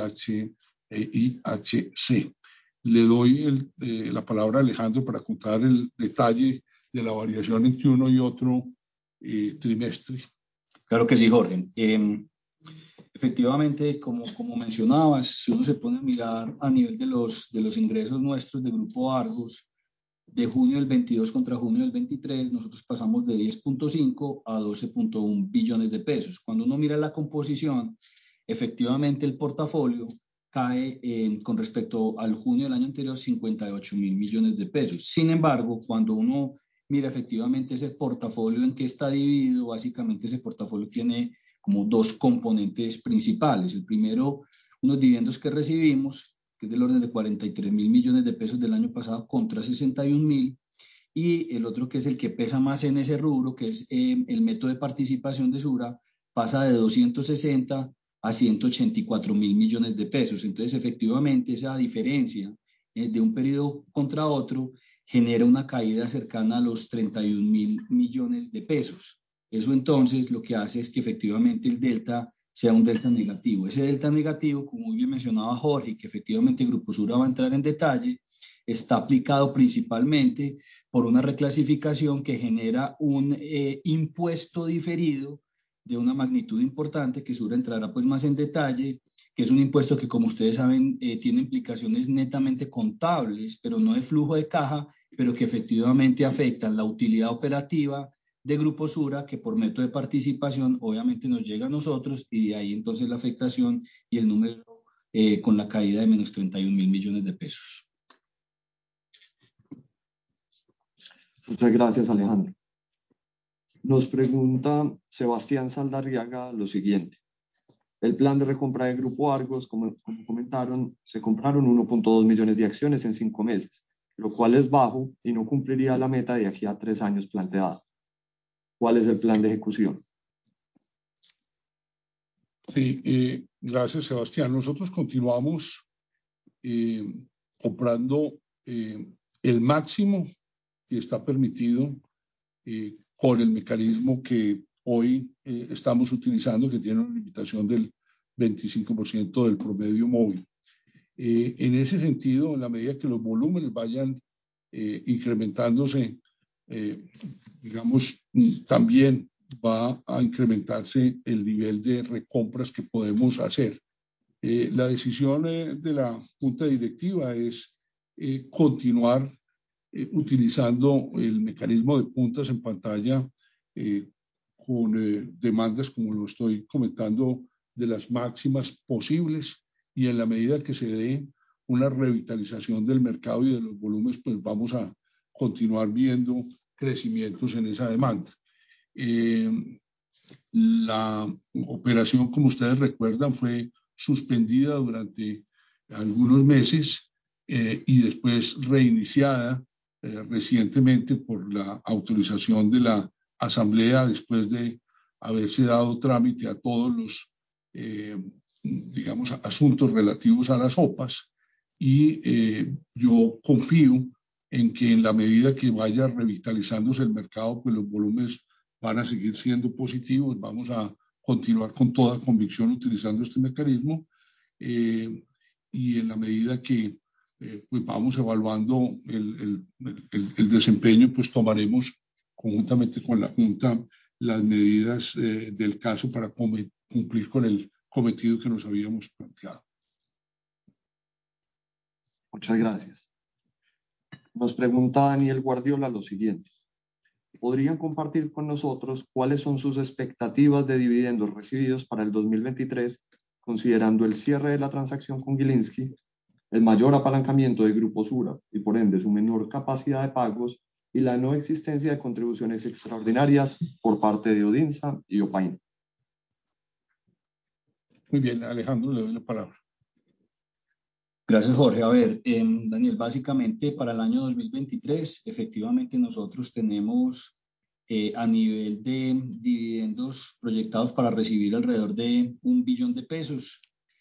IHC. Le doy la palabra a Alejandro para contar el detalle de la variación entre uno y otro trimestre. Claro que sí, Jorge. Efectivamente, como mencionabas, si uno se pone a mirar a nivel de los ingresos nuestros de Grupo Argos, de junio del 22 contra junio del 23, nosotros pasamos de 10.5 a 12.1 billones de pesos. Cuando uno mira la composición, efectivamente el portafolio cae con respecto al junio del año anterior 58.000 millones de pesos. Sin embargo, cuando uno mira efectivamente ese portafolio en que está dividido, básicamente ese portafolio tiene como dos componentes principales. El primero, unos dividendos que recibimos, que es del orden de 43.000 millones de pesos del año pasado contra 61.000, y el otro que es el que pesa más en ese rubro, que es el método de participación de Sura, pasa de 260 a 184.000 millones de pesos. Entonces, efectivamente, esa diferencia de un periodo contra otro genera una caída cercana a los 31.000 millones de pesos. Eso entonces lo que hace es que efectivamente el delta sea un delta negativo. Ese delta negativo, como muy bien mencionaba Jorge, que efectivamente Grupo Sura va a entrar en detalle, está aplicado principalmente por una reclasificación que genera un impuesto diferido de una magnitud importante, que Sura entrará pues más en detalle, que es un impuesto que, como ustedes saben, tiene implicaciones netamente contables, pero no de flujo de caja, pero que efectivamente afectan la utilidad operativa de Grupo Sura, que por método de participación obviamente nos llega a nosotros, y de ahí entonces la afectación y el número con la caída de menos 31.000 millones de pesos. Muchas gracias, Alejandro. Nos pregunta Sebastián Saldarriaga lo siguiente. El plan de recompra de Grupo Argos, como comentaron, se compraron 1.2 millones de acciones en 5 meses, lo cual es bajo y no cumpliría la meta de aquí a 3 años planteada. ¿Cuál es el plan de ejecución? Sí, gracias, Sebastián. Nosotros continuamos comprando el máximo que está permitido con el mecanismo que hoy estamos utilizando, que tiene una limitación del 25% del promedio móvil. En ese sentido, en la medida que los volúmenes vayan incrementándose, digamos, también va a incrementarse el nivel de recompras que podemos hacer. La decisión de la Junta Directiva es continuar utilizando el mecanismo de puntas en pantalla con demandas, como lo estoy comentando, de las máximas posibles, y en la medida que se dé una revitalización del mercado y de los volúmenes, pues vamos a continuar viendo crecimientos en esa demanda. La operación, como ustedes recuerdan, fue suspendida durante algunos meses y después reiniciada recientemente por la autorización de la Asamblea, después de haberse dado trámite a todos los, digamos, asuntos relativos a las OPAs. Y yo confío en que en la medida que vaya revitalizándose el mercado, pues los volúmenes van a seguir siendo positivos. Vamos a continuar con toda convicción utilizando este mecanismo y en la medida que pues vamos evaluando el desempeño, pues tomaremos conjuntamente con la Junta las medidas del caso para cumplir con el cometido que nos habíamos planteado. Muchas gracias. Nos pregunta Daniel Guardiola lo siguiente. ¿Podrían compartir con nosotros cuáles son sus expectativas de dividendos recibidos para el 2023, considerando el cierre de la transacción con Gilinski, el mayor apalancamiento de Grupo Sura y por ende su menor capacidad de pagos y la no existencia de contribuciones extraordinarias por parte de ODINSA y OPAIN. Muy bien, Alejandro, le doy la palabra. Gracias, Jorge. A ver, Daniel, básicamente para el año 2023, efectivamente nosotros tenemos a nivel de dividendos proyectados para recibir alrededor de 1 billón de pesos.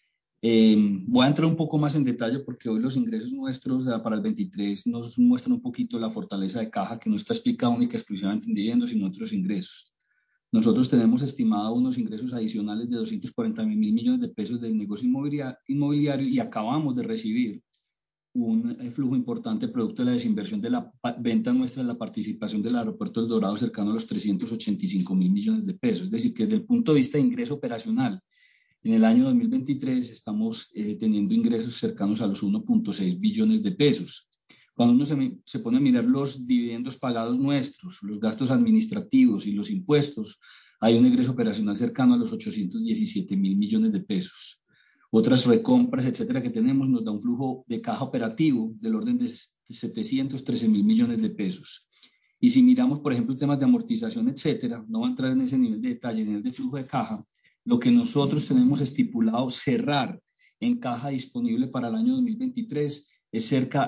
Voy a entrar un poco más en detalle porque hoy los ingresos nuestros para el 23 nos muestran un poquito la fortaleza de caja que no está explicada única y exclusivamente en dividendos, sino otros ingresos. Nosotros tenemos estimado unos ingresos adicionales de 240.000 millones de pesos del negocio inmobiliario y acabamos de recibir un flujo importante producto de la desinversión de la venta nuestra de la participación del aeropuerto El Dorado cercano a los 385.000 millones de pesos. Es decir, que desde el punto de vista de ingreso operacional, en el año 2023 estamos teniendo ingresos cercanos a los 1.6 billones de pesos. Cuando uno se pone a mirar los dividendos pagados nuestros, los gastos administrativos y los impuestos, hay un ingreso operacional cercano a los 817.000 millones de pesos. Otras recompras, etcétera, que tenemos nos da un flujo de caja operativo del orden de 713.000 millones de pesos. Y si miramos, por ejemplo, temas de amortización, etcétera, no va a entrar en ese nivel de detalle, en el de flujo de caja, lo que nosotros tenemos estipulado cerrar en caja disponible para el año 2023 es cerca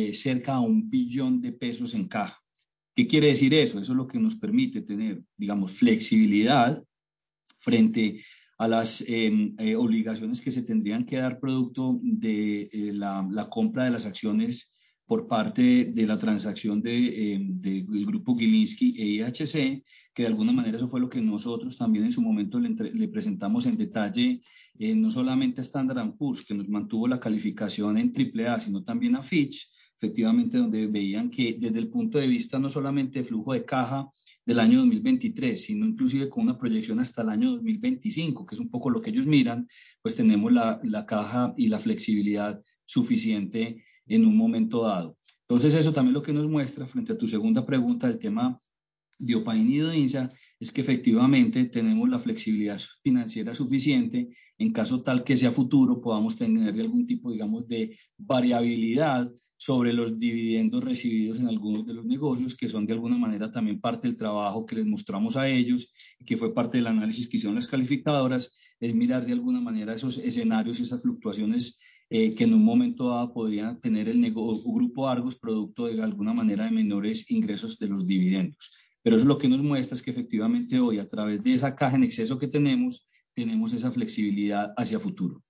a 1 billón de pesos en caja. ¿Qué quiere decir eso? Eso es lo que nos permite tener, digamos, flexibilidad frente a las obligaciones que se tendrían que dar producto de la compra de las acciones por parte de la transacción del grupo Gilinski e IHC, que de alguna manera eso fue lo que nosotros también en su momento le presentamos en detalle, no solamente a Standard & Poor's, que nos mantuvo la calificación en AAA, sino también a Fitch, efectivamente, donde veían que desde el punto de vista no solamente de flujo de caja del año 2023, sino inclusive con una proyección hasta el año 2025, que es un poco lo que ellos miran, pues tenemos la caja y la flexibilidad suficiente en un momento dado. Entonces eso también lo que nos muestra frente a tu segunda pregunta del tema de OPAIN y de ODINSA es que efectivamente tenemos la flexibilidad financiera suficiente en caso tal que sea futuro podamos tener algún tipo, digamos, de variabilidad sobre los dividendos recibidos en algunos de los negocios, que son de alguna manera también parte del trabajo que les mostramos a ellos, que fue parte del análisis que hicieron las calificadoras, es mirar de alguna manera esos escenarios, esas fluctuaciones que en un momento dado podría tener el grupo Argos producto de alguna manera de menores ingresos de los dividendos. Pero eso lo que nos muestra es que efectivamente hoy a través de esa caja en exceso que tenemos esa flexibilidad hacia futuro.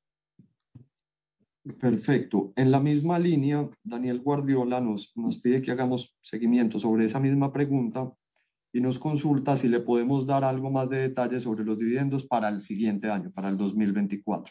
Perfecto. En la misma línea, Daniel Guardiola nos pide que hagamos seguimiento sobre esa misma pregunta y nos consulta si le podemos dar algo más de detalle sobre los dividendos para el siguiente año, para el 2024.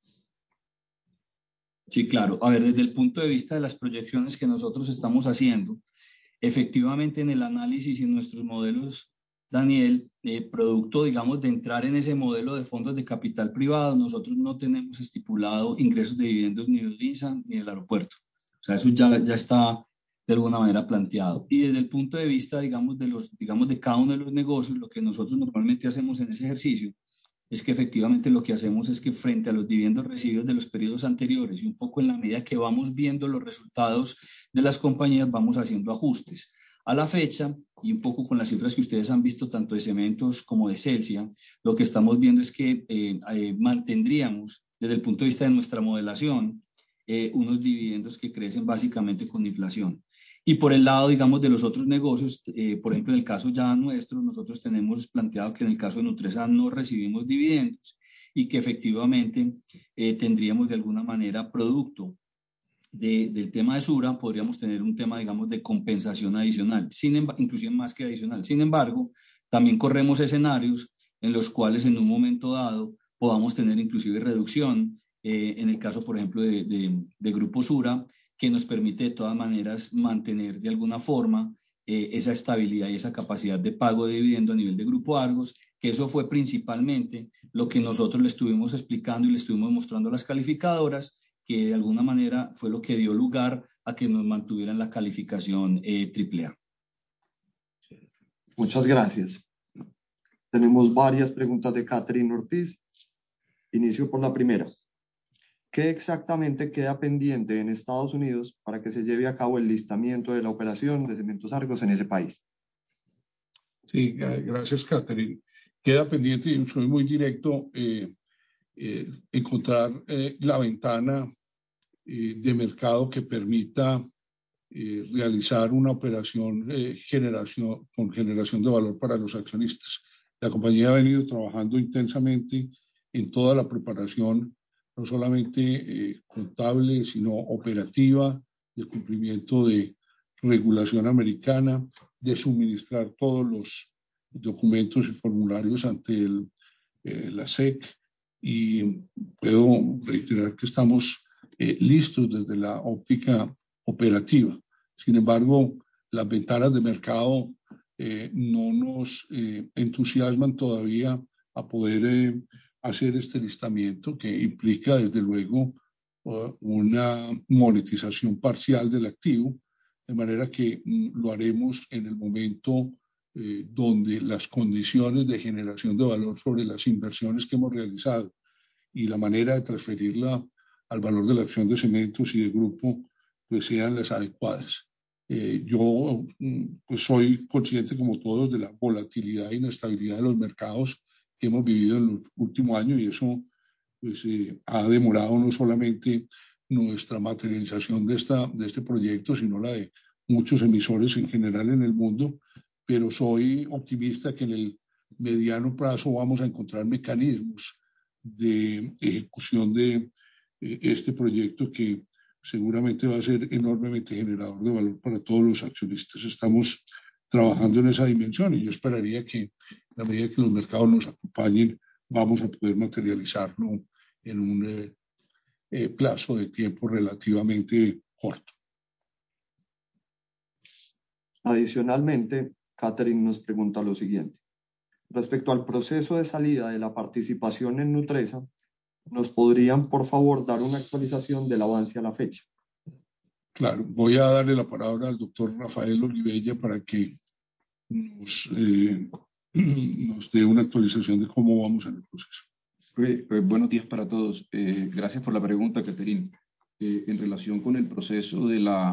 Sí, claro. A ver, desde el punto de vista de las proyecciones que nosotros estamos haciendo, efectivamente en el análisis y en nuestros modelos, Daniel, producto, digamos, de entrar en ese modelo de fondos de capital privado, nosotros no tenemos estipulado ingresos de dividendos ni de ODINSA ni del aeropuerto. O sea, eso ya está de alguna manera planteado. Y desde el punto de vista, digamos, de cada uno de los negocios, lo que nosotros normalmente hacemos en ese ejercicio es que efectivamente lo que hacemos es que frente a los dividendos recibidos de los periodos anteriores y un poco en la medida que vamos viendo los resultados de las compañías, vamos haciendo ajustes. A la fecha, y un poco con las cifras que ustedes han visto tanto de Cementos como de Celsia, lo que estamos viendo es que mantendríamos desde el punto de vista de nuestra modelación unos dividendos que crecen básicamente con inflación. Y por el lado, digamos, de los otros negocios, por ejemplo, en el caso ya nuestro, nosotros tenemos planteado que en el caso de Nutresa no recibimos dividendos y que efectivamente tendríamos de alguna manera producto del tema de Sura, podríamos tener un tema, digamos, de compensación adicional, inclusive más que adicional. Sin embargo, también corremos escenarios en los cuales en un momento dado podamos tener inclusive reducción, en el caso, por ejemplo, de Grupo Sura, que nos permite de todas maneras mantener de alguna forma esa estabilidad y esa capacidad de pago de dividendo a nivel de Grupo Argos, que eso fue principalmente lo que nosotros le estuvimos explicando y le estuvimos mostrando a las calificadoras, que de alguna manera fue lo que dio lugar a que nos mantuvieran la calificación AAA. Muchas gracias. Tenemos varias preguntas de Catherine Ortiz. Inicio por la primera. ¿qué exactamente queda pendiente en Estados Unidos para que se lleve a cabo el listamiento de la operación de Cementos Argos en ese país? Sí, gracias, Catherine. Queda pendiente, y soy muy directo, encontrar la ventana de mercado que permita realizar una operación con generación de valor para los accionistas. La compañía ha venido trabajando intensamente en toda la preparación, no solamente contable, sino operativa, de cumplimiento de regulación americana, de suministrar todos los documentos y formularios ante la SEC, y puedo reiterar que estamos listos desde la óptica operativa. Sin embargo, las ventanas de mercado no nos entusiasman todavía a poder hacer este listamiento, que implica desde luego una monetización parcial del activo, de manera que lo haremos en el momento donde las condiciones de generación de valor sobre las inversiones que hemos realizado y la manera de transferirla al valor de la acción de Cementos y de grupo pues sean las adecuadas. Yo pues soy consciente, como todos, de la volatilidad e inestabilidad de los mercados que hemos vivido en los últimos años, y eso pues, ha demorado no solamente nuestra materialización de este proyecto, sino la de muchos emisores en general en el mundo, pero soy optimista que en el mediano plazo vamos a encontrar mecanismos de ejecución de este proyecto que seguramente va a ser enormemente generador de valor para todos los accionistas. Estamos trabajando en esa dimensión y yo esperaría que a medida que los mercados nos acompañen, vamos a poder materializarlo en un plazo de tiempo relativamente corto. Adicionalmente, Catherine nos pregunta lo siguiente. Respecto al proceso de salida de la participación en Nutresa, ¿nos podrían, por favor, dar una actualización del avance a la fecha? Claro, voy a darle la palabra al doctor Rafael Olivella para que nos dé una actualización de cómo vamos en el proceso. Buenos días para todos. Gracias por la pregunta, Catherine. En relación con el proceso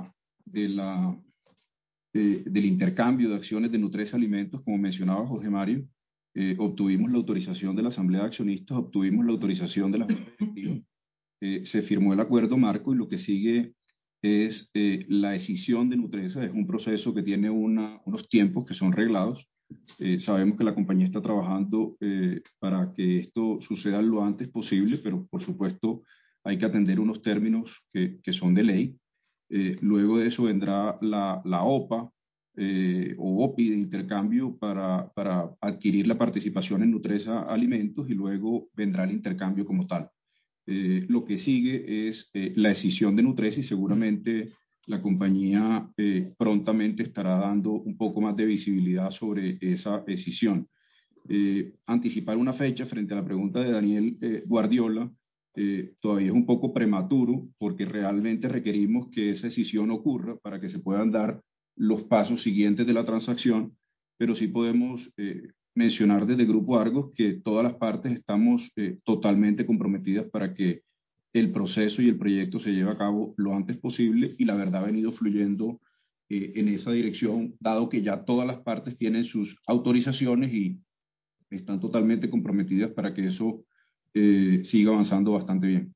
del intercambio de acciones de Nutresa Alimentos, como mencionaba Jorge Mario, obtuvimos la autorización de la Asamblea de Accionistas, obtuvimos la autorización de la Junta Directiva, se firmó el acuerdo marco y lo que sigue es la escisión de Nutresa. Es un proceso que tiene unos tiempos que son reglados. Sabemos que la compañía está trabajando para que esto suceda lo antes posible, pero por supuesto hay que atender unos términos que son de ley. Luego de eso vendrá la OPA o OPI de intercambio para adquirir la participación en Nutresa Alimentos, y luego vendrá el intercambio como tal. Lo que sigue es la escisión de Nutresa, y seguramente la compañía prontamente estará dando un poco más de visibilidad sobre esa escisión. Anticipar una fecha frente a la pregunta de Daniel Guardiola todavía es un poco prematuro, porque realmente requerimos que esa escisión ocurra para que se puedan dar los pasos siguientes de la transacción, pero sí podemos mencionar desde Grupo Argos que todas las partes estamos totalmente comprometidas para que el proceso y el proyecto se lleve a cabo lo antes posible, y la verdad ha venido fluyendo en esa dirección, dado que ya todas las partes tienen sus autorizaciones y están totalmente comprometidas para que eso siga avanzando bastante bien.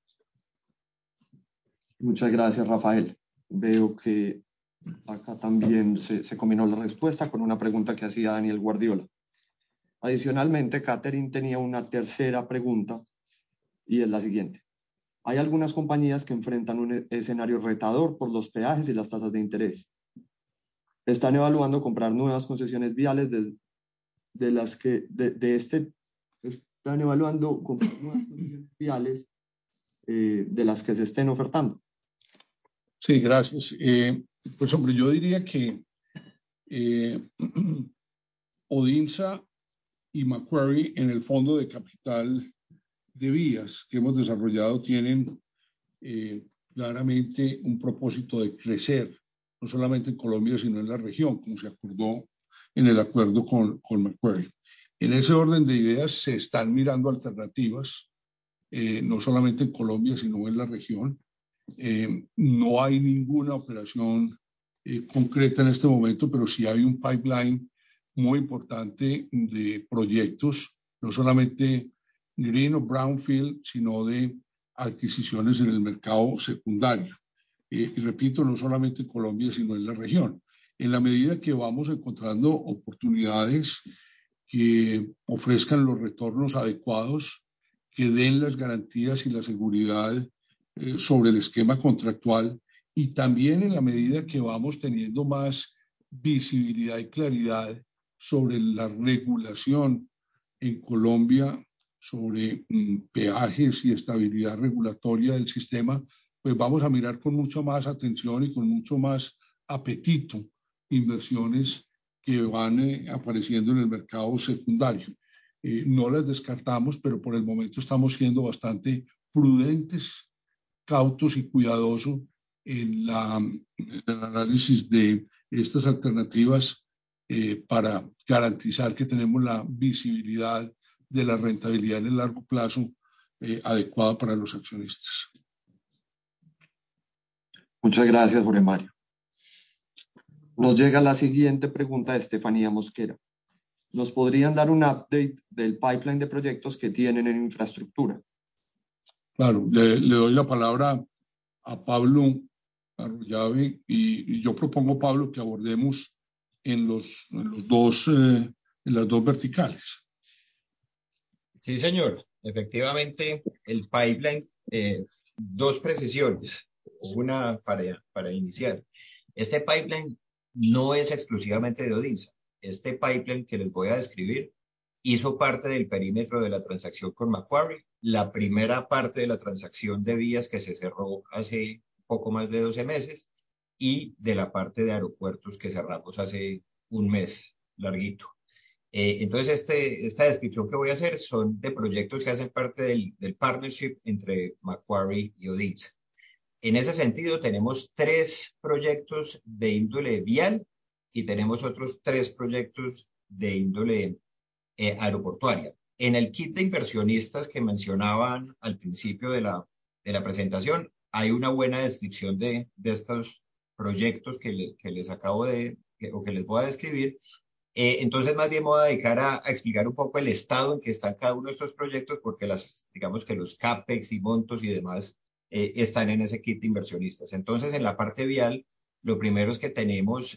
Muchas gracias, Rafael. Veo que acá también se combinó la respuesta con una pregunta que hacía Daniel Guardiola. Adicionalmente, Catherine tenía una tercera pregunta y es la siguiente. Hay algunas compañías que enfrentan un escenario retador por los peajes y las tasas de interés. Están evaluando comprar nuevas concesiones viales están evaluando comprar nuevas concesiones viales de las que se estén ofertando. Sí, gracias. Pues hombre, yo diría que Odinsa y Macquarie, en el fondo de capital de vías que hemos desarrollado, tienen claramente un propósito de crecer, no solamente en Colombia, sino en la región, como se acordó en el acuerdo con Macquarie. En ese orden de ideas se están mirando alternativas no solamente en Colombia, sino en la región. No hay ninguna operación concreta en este momento, pero sí hay un pipeline muy importante de proyectos, no solamente green o brownfield, sino de adquisiciones en el mercado secundario. Y repito, no solamente en Colombia, sino en la región. En la medida que vamos encontrando oportunidades que ofrezcan los retornos adecuados, que den las garantías y la seguridad sobre el esquema contractual, y también en la medida que vamos teniendo más visibilidad y claridad sobre la regulación en Colombia, sobre peajes y estabilidad regulatoria del sistema, pues vamos a mirar con mucha más atención y con mucho más apetito inversiones que van apareciendo en el mercado secundario. No las descartamos, pero por el momento estamos siendo bastante prudentes, cautos y cuidadosos en el análisis de estas alternativas para garantizar que tenemos la visibilidad de la rentabilidad en el largo plazo adecuada para los accionistas. Muchas gracias, Jorge Mario. Nos llega la siguiente pregunta de Estefanía Mosquera. ¿Nos podrían dar un update del pipeline de proyectos que tienen en infraestructura? Claro, le doy la palabra a Pablo Arroyave y yo propongo, Pablo, que abordemos en las dos verticales. Sí, señor. Efectivamente, el pipeline, dos precisiones, una para iniciar. Este pipeline no es exclusivamente de Odinsa. Este pipeline que les voy a describir hizo parte del perímetro de la transacción con Macquarie, la primera parte de la transacción de vías que se cerró hace poco más de 12 meses y de la parte de aeropuertos que cerramos hace un mes larguito. Entonces, esta descripción que voy a hacer son de proyectos que hacen parte del partnership entre Macquarie y Odinsa. En ese sentido, tenemos 3 proyectos de índole vial y tenemos otros 3 proyectos de índole aeroportuaria. En el kit de inversionistas que mencionaban al principio de la presentación, hay una buena descripción de estos proyectos que les acabo o que les voy a describir. Entonces, más bien me voy a dedicar a explicar un poco el estado en que están cada uno de estos proyectos, porque digamos que los CAPEX y montos y demás están en ese kit de inversionistas. Entonces, en la parte vial, lo primero es que tenemos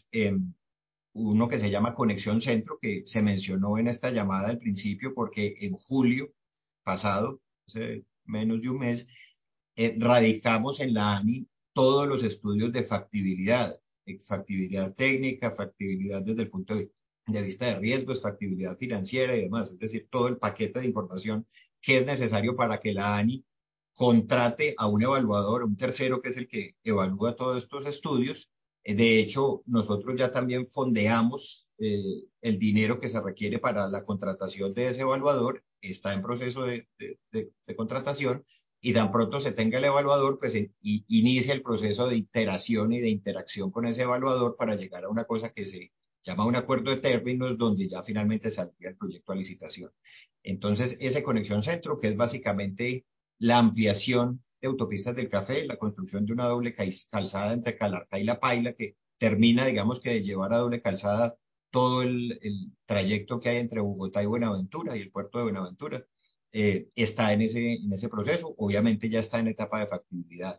uno que se llama Conexión Centro, que se mencionó en esta llamada al principio, porque en julio pasado, hace menos de un mes, radicamos en la ANI todos los estudios de factibilidad técnica, factibilidad desde el punto de vista de riesgos, factibilidad financiera y demás, es decir, todo el paquete de información que es necesario para que la ANI contrate a un evaluador, un tercero que es el que evalúa todos estos estudios. De hecho, nosotros ya también fondeamos el dinero que se requiere para la contratación de ese evaluador, está en proceso de contratación, y tan pronto se tenga el evaluador, pues inicia el proceso de iteración y de interacción con ese evaluador para llegar a una cosa que se llama un acuerdo de términos, donde ya finalmente saldría el proyecto a licitación. Entonces, ese Conexión Centro, que es básicamente la ampliación de Autopistas del Café, la construcción de una doble calzada entre Calarcá y La Paila, que termina, digamos que de llevar a doble calzada todo el trayecto que hay entre Bogotá y Buenaventura y el puerto de Buenaventura. Está en ese proceso, obviamente ya está en etapa de factibilidad.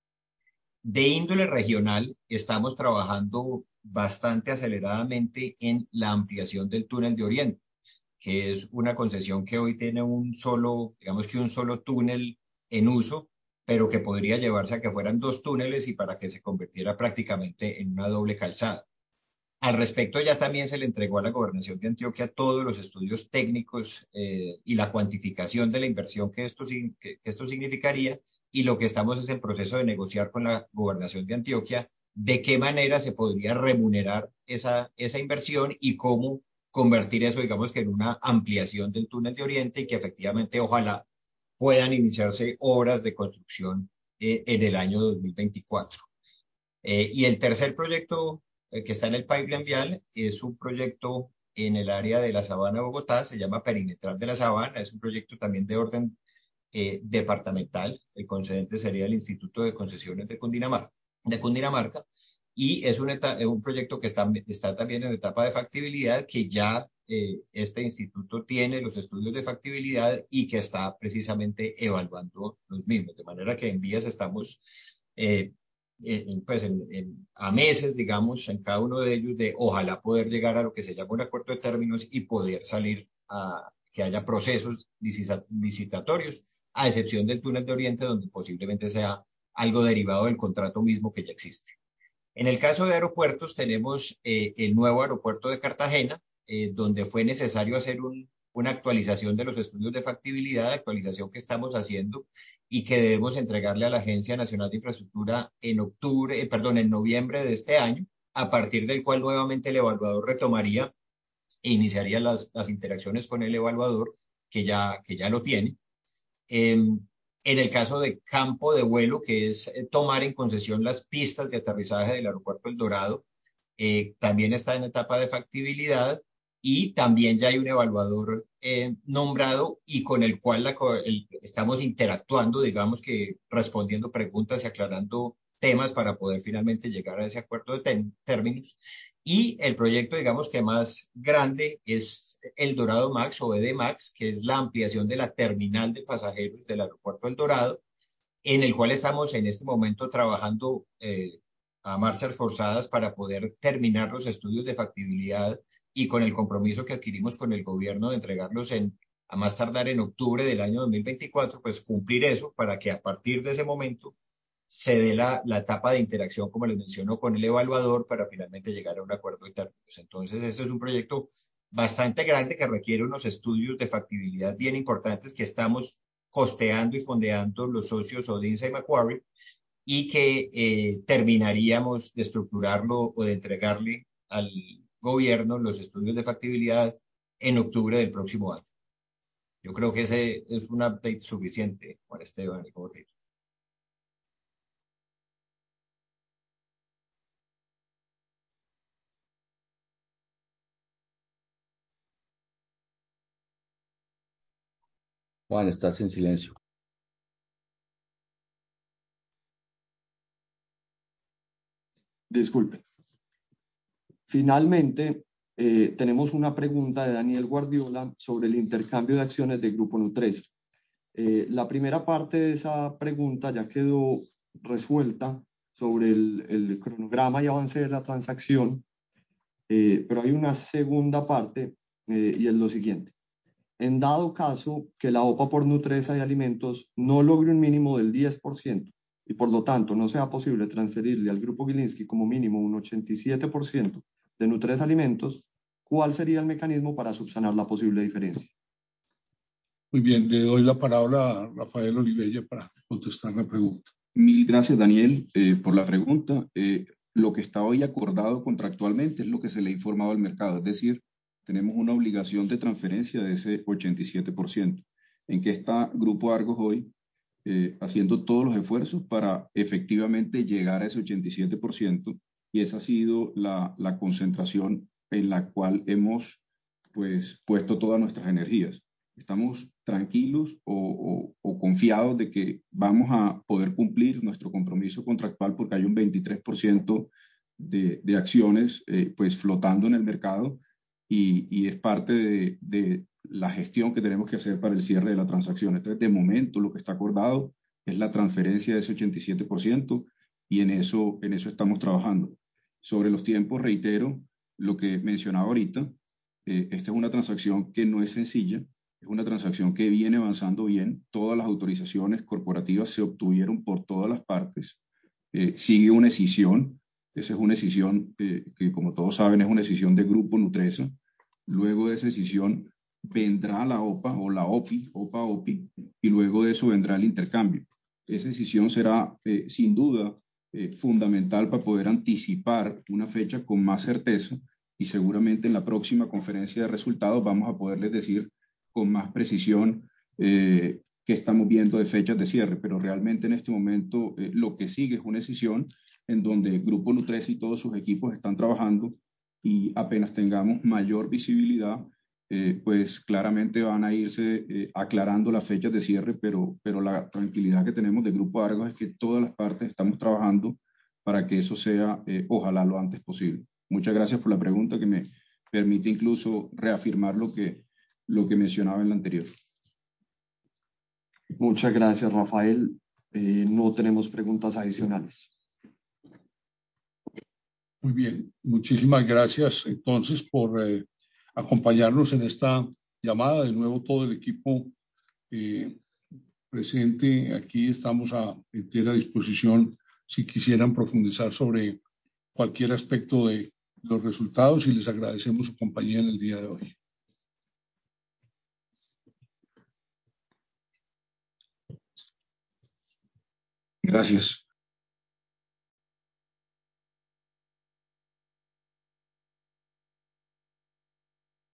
De índole regional, estamos trabajando bastante aceleradamente en la ampliación del túnel de Oriente, que es una concesión que hoy tiene digamos que un solo túnel en uso, pero que podría llevarse a que fueran 2 túneles y para que se convirtiera prácticamente en una doble calzada. Al respecto, ya también se le entregó a la Gobernación de Antioquia todos los estudios técnicos y la cuantificación de la inversión que esto significaría, y lo que estamos es en proceso de negociar con la Gobernación de Antioquia de qué manera se podría remunerar esa inversión y cómo convertir eso, digamos que en una ampliación del túnel de Oriente, y que efectivamente ojalá puedan iniciarse obras de construcción en el año 2024. Y el tercer proyecto que está en el pipeline vial es un proyecto en el área de la Sabana de Bogotá, se llama Perimetral de la Sabana, es un proyecto también de orden departamental. El concedente sería el Instituto de Concesiones de Cundinamarca, y es un proyecto que está también en etapa de factibilidad, que ya este instituto tiene los estudios de factibilidad y que está precisamente evaluando los mismos. De manera que en vías estamos a meses, digamos, en cada uno de ellos, de ojalá poder llegar a lo que se llama un acuerdo de términos y poder salir a que haya procesos licitatorios, a excepción del túnel de Oriente, donde posiblemente sea algo derivado del contrato mismo que ya existe. En el caso de aeropuertos, tenemos el nuevo aeropuerto de Cartagena, donde fue necesario hacer una actualización de los estudios de factibilidad, actualización que estamos haciendo y que debemos entregarle a la Agencia Nacional de Infraestructura en noviembre de este año, a partir del cual nuevamente el evaluador retomaría e iniciaría las interacciones con el evaluador, que ya lo tiene. En el caso de campo de vuelo, que es tomar en concesión las pistas de aterrizaje del aeropuerto El Dorado, también está en etapa de factibilidad, y también ya hay un evaluador nombrado y con el cual estamos interactuando, digamos que respondiendo preguntas y aclarando temas para poder finalmente llegar a ese acuerdo de términos. Y el proyecto, digamos que más grande, es El Dorado Max o ED Max, que es la ampliación de la terminal de pasajeros del aeropuerto El Dorado, en el cual estamos en este momento trabajando a marchas forzadas para poder terminar los estudios de factibilidad, y con el compromiso que adquirimos con el gobierno de entregarlos a más tardar en octubre del año 2024, pues cumplir eso para que a partir de ese momento se dé la etapa de interacción, como les menciono, con el evaluador para finalmente llegar a un acuerdo de términos. Entonces, este es un proyecto bastante grande que requiere unos estudios de factibilidad bien importantes que estamos costeando y fondeando los socios Odinsa y Macquarie, y que terminaríamos de estructurarlo o de entregarle al gobierno los estudios de factibilidad en octubre del próximo año. Yo creo que ese es un update suficiente, Juan Esteban y Jorge. Juan, estás en silencio. Disculpe. Finalmente, tenemos una pregunta de Daniel Guardiola sobre el intercambio de acciones de Grupo Nutresa. La primera parte de esa pregunta ya quedó resuelta sobre el cronograma y avance de la transacción, pero hay una segunda parte y es lo siguiente. En dado caso que la OPA por Nutresa de Alimentos no logre un mínimo del 10% y por lo tanto no sea posible transferirle al Grupo Gilinski como mínimo un 87% de Nutresa Alimentos, ¿cuál sería el mecanismo para subsanar la posible diferencia? Muy bien, le doy la palabra a Rafael Olivella para contestar la pregunta. Mil gracias, Daniel, por la pregunta. Lo que está hoy acordado contractualmente es lo que se le ha informado al mercado, es decir, tenemos una obligación de transferencia de ese 87%. ¿En qué está Grupo Argos hoy? Haciendo todos los esfuerzos para efectivamente llegar a ese 87%, y esa ha sido la concentración en la cual hemos pues puesto todas nuestras energías. Estamos tranquilos o confiados de que vamos a poder cumplir nuestro compromiso contractual, porque hay un 23% de acciones pues flotando en el mercado, y es parte de la gestión que tenemos que hacer para el cierre de la transacción. Entonces, de momento, lo que está acordado es la transferencia de ese 87%, y en eso estamos trabajando. Sobre los tiempos, reitero lo que mencionaba ahorita. Esta es una transacción que no es sencilla, es una transacción que viene avanzando bien. Todas las autorizaciones corporativas se obtuvieron por todas las partes. Sigue una escisión. Esa es una escisión que, como todos saben, es una escisión de Grupo Nutresa. Luego de esa escisión vendrá la OPA o la OPI, OPA-OPI, y luego de eso vendrá el intercambio. Esa decisión será sin duda fundamental para poder anticipar una fecha con más certeza, y seguramente en la próxima conferencia de resultados vamos a poderles decir con más precisión qué estamos viendo de fechas de cierre. Pero realmente en este momento lo que sigue es una decisión en donde Grupo Nutresa y todos sus equipos están trabajando, y apenas tengamos mayor visibilidad pues claramente van a irse aclarando las fechas de cierre, pero la tranquilidad que tenemos del Grupo Argos es que todas las partes estamos trabajando para que eso sea, ojalá, lo antes posible. Muchas gracias por la pregunta que me permite incluso reafirmar lo que mencionaba en la anterior. Muchas gracias, Rafael. No tenemos preguntas adicionales. Muy bien, muchísimas gracias entonces por acompañarnos en esta llamada. De nuevo, todo el equipo presente aquí estamos a entera disposición si quisieran profundizar sobre cualquier aspecto de los resultados y les agradecemos su compañía en el día de hoy. Gracias.